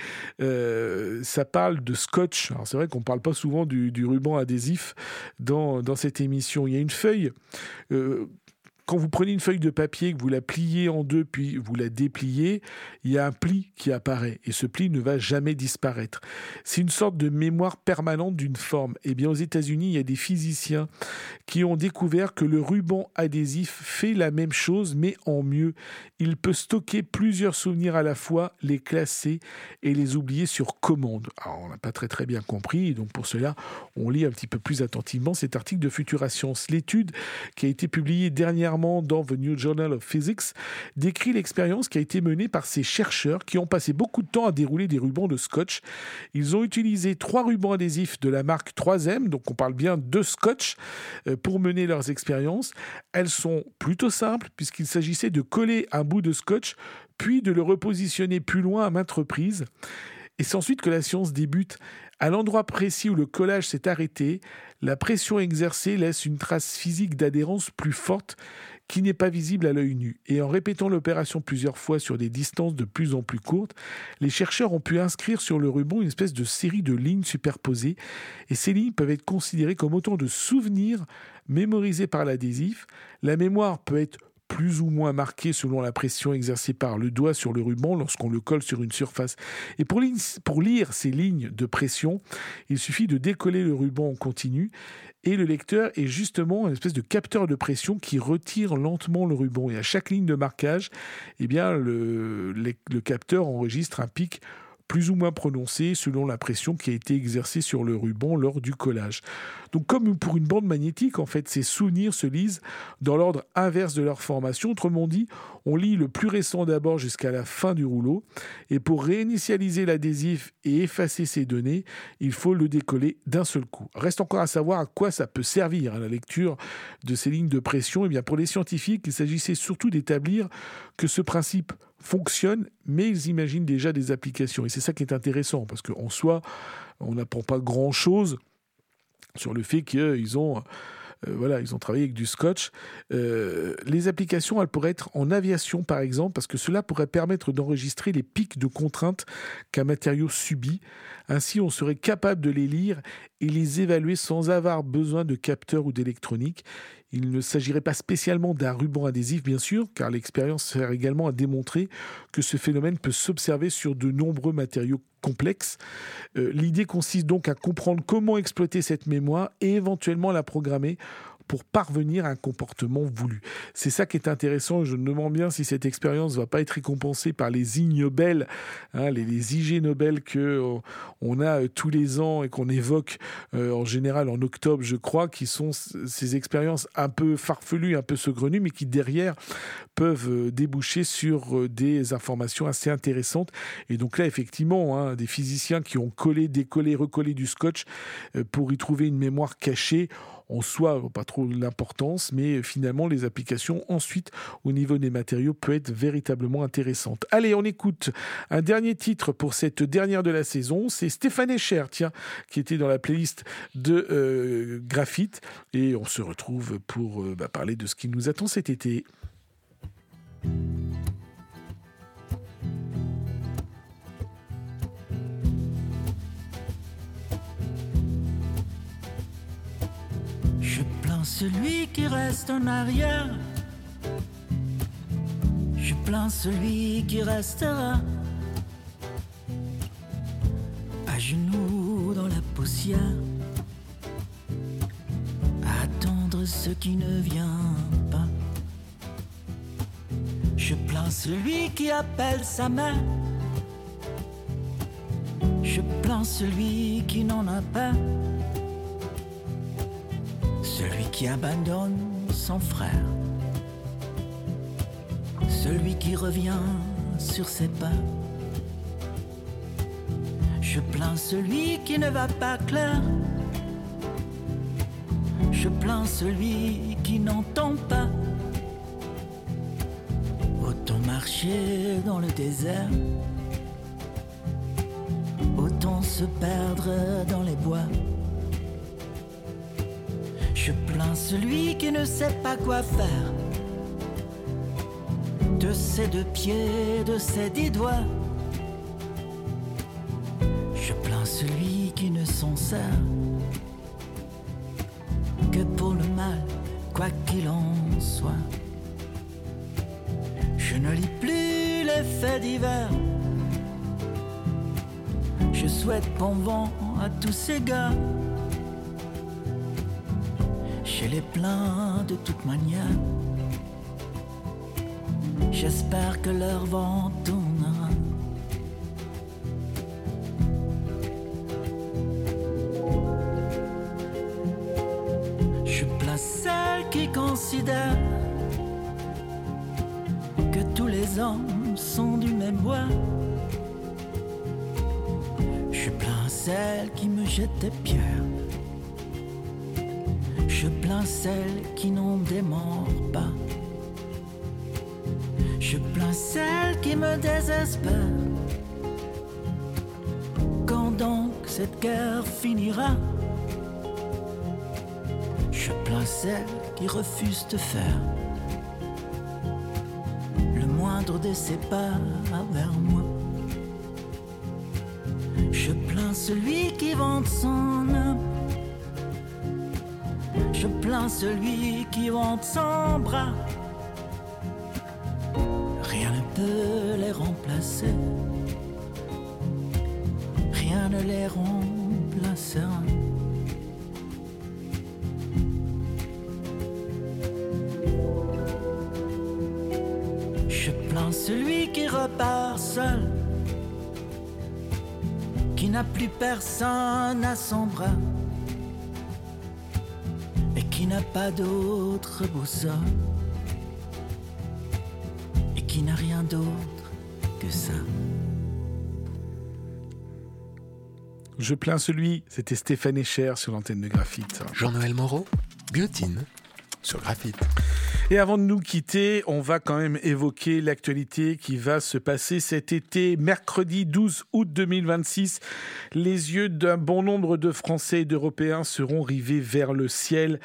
Euh, ça parle de scotch. Alors, c'est vrai qu'on ne parle pas souvent du, du ruban adhésif dans, dans cette émission. Il y a une feuille... Euh, Quand vous prenez une feuille de papier, que vous la pliez en deux, puis vous la dépliez, il y a un pli qui apparaît. Et ce pli ne va jamais disparaître. C'est une sorte de mémoire permanente d'une forme. Eh bien, aux États-Unis, il y a des physiciens qui ont découvert que le ruban adhésif fait la même chose, mais en mieux. Il peut stocker plusieurs souvenirs à la fois, les classer et les oublier sur commande. Alors, on n'a pas très très bien compris, donc pour cela, on lit un petit peu plus attentivement cet article de Futura Science. L'étude qui a été publiée dernièrement dans The New Journal of Physics, décrit l'expérience qui a été menée par ces chercheurs qui ont passé beaucoup de temps à dérouler des rubans de scotch. Ils ont utilisé trois rubans adhésifs de la marque trois M, donc on parle bien de scotch, pour mener leurs expériences. Elles sont plutôt simples puisqu'il s'agissait de coller un bout de scotch puis de le repositionner plus loin à maintes reprises. Et c'est ensuite que la science débute. À l'endroit précis où le collage s'est arrêté, la pression exercée laisse une trace physique d'adhérence plus forte qui n'est pas visible à l'œil nu. Et en répétant l'opération plusieurs fois sur des distances de plus en plus courtes, les chercheurs ont pu inscrire sur le ruban une espèce de série de lignes superposées. Et ces lignes peuvent être considérées comme autant de souvenirs mémorisés par l'adhésif. La mémoire peut être plus ou moins marqué selon la pression exercée par le doigt sur le ruban lorsqu'on le colle sur une surface. Et pour, pour lire ces lignes de pression, il suffit de décoller le ruban en continu et le lecteur est justement une espèce de capteur de pression qui retire lentement le ruban. Et à chaque ligne de marquage, eh bien, le, le, le capteur enregistre un pic plus ou moins prononcé selon la pression qui a été exercée sur le ruban lors du collage. Donc comme pour une bande magnétique, en fait, ces souvenirs se lisent dans l'ordre inverse de leur formation. Autrement dit, on lit le plus récent d'abord jusqu'à la fin du rouleau. Et pour réinitialiser l'adhésif et effacer ces données, il faut le décoller d'un seul coup. Reste encore à savoir à quoi ça peut servir, hein, la lecture de ces lignes de pression. Eh bien, pour les scientifiques, il s'agissait surtout d'établir que ce principe fonctionne, mais ils imaginent déjà des applications. Et c'est ça qui est intéressant, parce qu'en soi, on n'apprend pas grand-chose sur le fait qu'ils ont Euh, voilà, ils ont travaillé avec du scotch. Euh, les applications, elles pourraient être en aviation, par exemple, parce que cela pourrait permettre d'enregistrer les pics de contraintes qu'un matériau subit. Ainsi, on serait capable de les lire et les évaluer sans avoir besoin de capteurs ou d'électronique. Il ne s'agirait pas spécialement d'un ruban adhésif, bien sûr, car l'expérience sert également à démontrer que ce phénomène peut s'observer sur de nombreux matériaux complexes. Euh, l'idée consiste donc à comprendre comment exploiter cette mémoire et éventuellement la programmer pour parvenir à un comportement voulu. C'est ça qui est intéressant. Je me demande bien si cette expérience ne va pas être récompensée par les Ig Nobel, hein, les, les I G Nobel qu'on on a euh, tous les ans et qu'on évoque euh, en général en octobre, je crois, qui sont ces expériences un peu farfelues, un peu saugrenues, mais qui derrière peuvent euh, déboucher sur euh, des informations assez intéressantes. Et donc là, effectivement, hein, des physiciens qui ont collé, décollé, recollé du scotch euh, pour y trouver une mémoire cachée, en soi, pas trop l'importance, mais finalement, les applications ensuite, au niveau des matériaux, peuvent être véritablement intéressantes. Allez, on écoute un dernier titre pour cette dernière de la saison. C'est Stéphane Escher, tiens, qui était dans la playlist de euh, Graphite. Et on se retrouve pour euh, bah, parler de ce qui nous attend cet été. Je plains celui qui reste en arrière. Je plains celui qui restera à genoux dans la poussière, à attendre ce qui ne vient pas. Je plains celui qui appelle sa mère. Je plains celui qui n'en a pas. Celui qui abandonne son frère, celui qui revient sur ses pas. Je plains celui qui ne va pas clair. Je plains celui qui n'entend pas. Autant marcher dans le désert, autant se perdre dans les bois. Je plains celui qui ne sait pas quoi faire de ses deux pieds, de ses dix doigts. Je plains celui qui ne s'en sert que pour le mal, quoi qu'il en soit. Je ne lis plus les faits divers. Je souhaite bon vent à tous ces gars. Je les plains de toute manière. J'espère que leur vent tournera. Je plains celles qui considèrent que tous les hommes sont du même bois. Je plains celles qui me jettent des pierres. Je plains celles qui n'en démordent pas. Je plains celles qui me désespèrent. Quand donc cette guerre finira? Je plains celles qui refusent de faire le moindre de ses pas vers moi. Je plains celui qui vante son âme. Je plains celui qui vante son bras. Rien ne peut les remplacer. Rien ne les remplacera. Je plains celui qui repart seul, qui n'a plus personne à son bras, qui n'a pas d'autre boussole et qui n'a rien d'autre que ça. Je plains celui, c'était Stéphane Escher sur l'antenne de Graphite. Jean-Noël Moreau, Guillotine, sur Graphite. Et avant de nous quitter, on va quand même évoquer l'actualité qui va se passer cet été, mercredi douze août deux mille vingt-six. Les yeux d'un bon nombre de Français et d'Européens seront rivés vers le ciel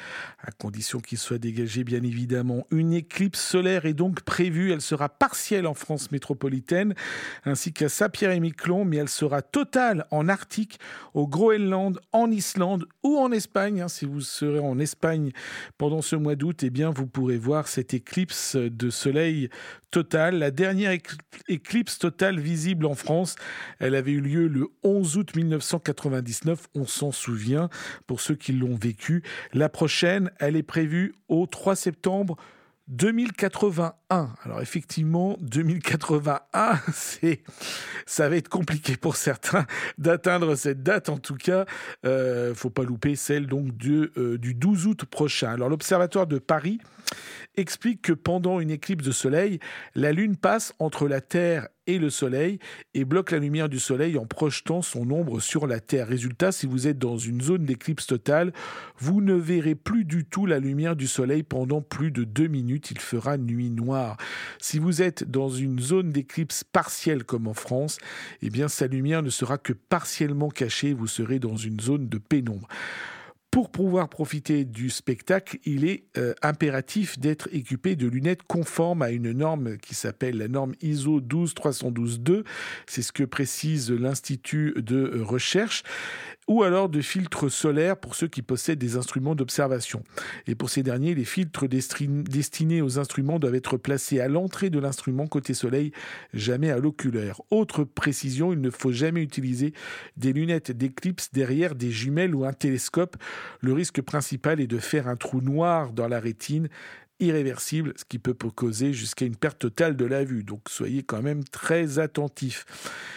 à condition qu'il soit dégagé bien évidemment. Une éclipse solaire est donc prévue, elle sera partielle en France métropolitaine, ainsi qu'à Saint-Pierre-et-Miquelon, mais elle sera totale en Arctique, au Groenland, en Islande ou en Espagne. Hein, si vous serez en Espagne pendant ce mois d'août, eh bien vous pourrez voir cette éclipse de soleil totale. La dernière écl- éclipse totale visible en France, elle avait eu lieu le onze août mille neuf cent quatre-vingt-dix-neuf, on s'en souvient, pour ceux qui l'ont vécu. La prochaine, elle est prévue au trois septembre deux mille quatre-vingt-un. Alors effectivement, deux mille quatre-vingt-un, c'est, ça va être compliqué pour certains d'atteindre cette date. En tout cas, euh, faut pas louper celle donc de, euh, du douze août prochain. Alors l'Observatoire de Paris explique que pendant une éclipse de soleil, la Lune passe entre la Terre et le Soleil et bloque la lumière du Soleil en projetant son ombre sur la Terre. Résultat, si vous êtes dans une zone d'éclipse totale, vous ne verrez plus du tout la lumière du Soleil pendant plus de deux minutes. Il fera nuit noire. Si vous êtes dans une zone d'éclipse partielle comme en France, eh bien sa lumière ne sera que partiellement cachée. Vous serez dans une zone de pénombre. Pour pouvoir profiter du spectacle, il est euh, impératif d'être équipé de lunettes conformes à une norme qui s'appelle la norme I S O douze trois cent douze deux. C'est ce que précise l'Institut de recherche. Ou alors de filtres solaires pour ceux qui possèdent des instruments d'observation. Et pour ces derniers, les filtres destri- destinés aux instruments doivent être placés à l'entrée de l'instrument côté soleil, jamais à l'oculaire. Autre précision, il ne faut jamais utiliser des lunettes d'éclipse derrière des jumelles ou un télescope. Le risque principal est de faire un trou noir dans la rétine, irréversible, ce qui peut causer jusqu'à une perte totale de la vue. Donc soyez quand même très attentifs.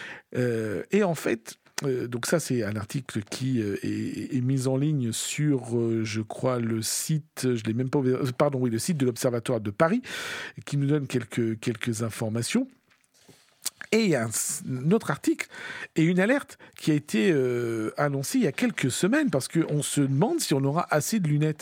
Euh, et en fait, Euh, donc ça, c'est un article qui euh, est, est mis en ligne sur, euh, je crois, le site, je l'ai même pas ouvert, pardon, oui, le site de l'Observatoire de Paris, qui nous donne quelques, quelques informations. Et il y a un, un autre article et une alerte qui a été euh, annoncée il y a quelques semaines parce qu'on se demande si on aura assez de lunettes.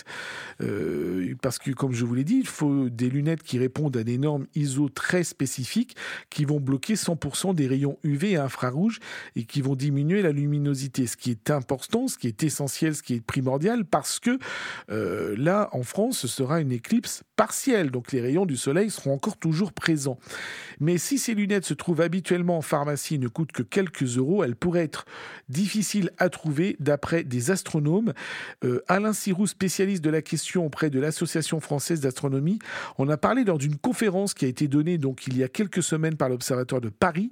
Euh, parce que, comme je vous l'ai dit, il faut des lunettes qui répondent à des normes I S O très spécifiques qui vont bloquer cent pour cent des rayons U V et infrarouges et qui vont diminuer la luminosité. Ce qui est important, ce qui est essentiel, ce qui est primordial parce que euh, là, en France, ce sera une éclipse partielle. Donc les rayons du soleil seront encore toujours présents. Mais si ces lunettes se trouvent habituellement en pharmacie et ne coûtent que quelques euros, elles pourraient être difficiles à trouver d'après des astronomes. Euh, Alain Sirou, spécialiste de la question auprès de l'Association française d'astronomie, on a parlé lors d'une conférence qui a été donnée donc il y a quelques semaines par l'Observatoire de Paris.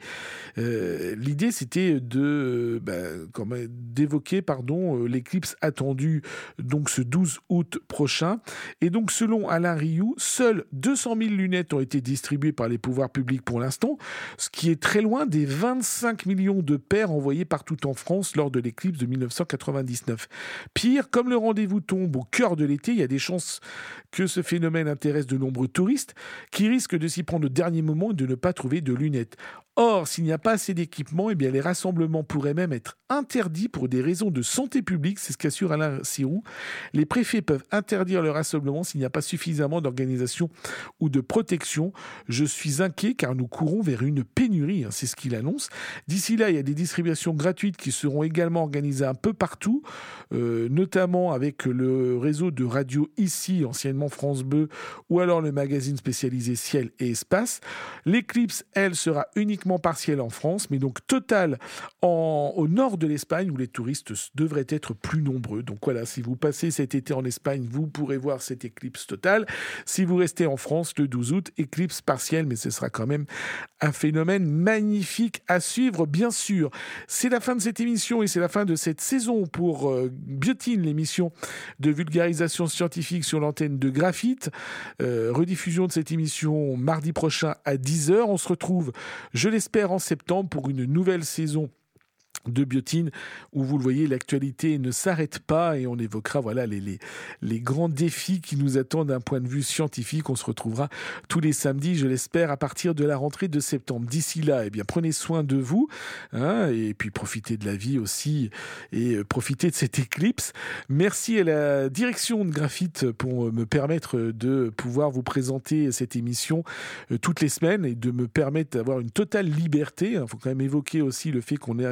Euh, l'idée, c'était de, bah, quand même, d'évoquer pardon, euh, l'éclipse attendue donc ce douze août prochain. Et donc, selon Alain Rioux, seules deux cent mille lunettes ont été distribuées par les pouvoirs publics pour l'instant, ce qui est très loin des vingt-cinq millions de paires envoyées partout en France lors de l'éclipse de mille neuf cent quatre-vingt-dix-neuf. Pire, comme le rendez-vous tombe au cœur de l'été, il y a des chances que ce phénomène intéresse de nombreux touristes qui risquent de s'y prendre au dernier moment et de ne pas trouver de lunettes. Or, s'il n'y a pas assez d'équipements, eh bien, les rassemblements pourraient même être interdits pour des raisons de santé publique, c'est ce qu'assure Alain Sirou. Les préfets peuvent interdire le rassemblement s'il n'y a pas suffisamment d'organisation ou de protection. Je suis inquiet car nous courons vers une pénurie, hein, c'est ce qu'il annonce. D'ici là, il y a des distributions gratuites qui seront également organisées un peu partout, euh, notamment avec le réseau de radio Ici, anciennement France Bleu, ou alors le magazine spécialisé Ciel et Espace. L'éclipse, elle, sera uniquement partielle en France, mais donc totale en, au nord de l'Espagne où les touristes devraient être plus nombreux. Donc voilà, si vous passez cet été en Espagne, vous pourrez voir cette éclipse totale. Si vous restez en France, le douze août, éclipse partielle, mais ce sera quand même un phénomène magnifique à suivre, bien sûr. C'est la fin de cette émission et c'est la fin de cette saison pour euh, Biotine, l'émission de vulgarisation scientifique sur l'antenne de Graphite. Euh, rediffusion de cette émission mardi prochain à dix heures. On se retrouve, je l'espère, en septembre pour une nouvelle saison de Biotine, où vous le voyez, l'actualité ne s'arrête pas et on évoquera voilà, les, les, les grands défis qui nous attendent d'un point de vue scientifique. On se retrouvera tous les samedis, je l'espère, à partir de la rentrée de septembre. D'ici là, eh bien, prenez soin de vous hein, et puis profitez de la vie aussi et euh, profitez de cette éclipse. Merci à la direction de Graphite pour me permettre de pouvoir vous présenter cette émission euh, toutes les semaines et de me permettre d'avoir une totale liberté. Il faut quand même évoquer aussi le fait qu'on ait une véritable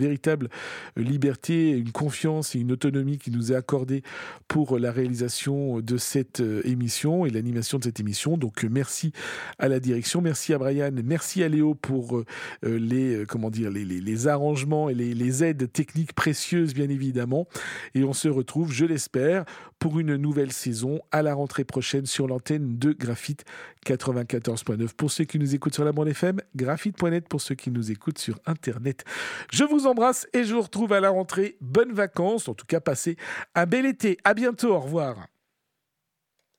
véritable liberté, une confiance et une autonomie qui nous est accordée pour la réalisation de cette émission et l'animation de cette émission. Donc merci à la direction, merci à Brian, merci à Léo pour les, comment dire, les, les, les arrangements et les, les aides techniques précieuses, bien évidemment. Et on se retrouve, je l'espère, pour une nouvelle saison à la rentrée prochaine sur l'antenne de Graphite quatre-vingt-quatorze point neuf pour ceux qui nous écoutent sur la bande F M, graphite point net pour ceux qui nous écoutent sur Internet. Je vous embrasse et je vous retrouve à la rentrée. Bonnes vacances, en tout cas passez un bel été. À bientôt, au revoir.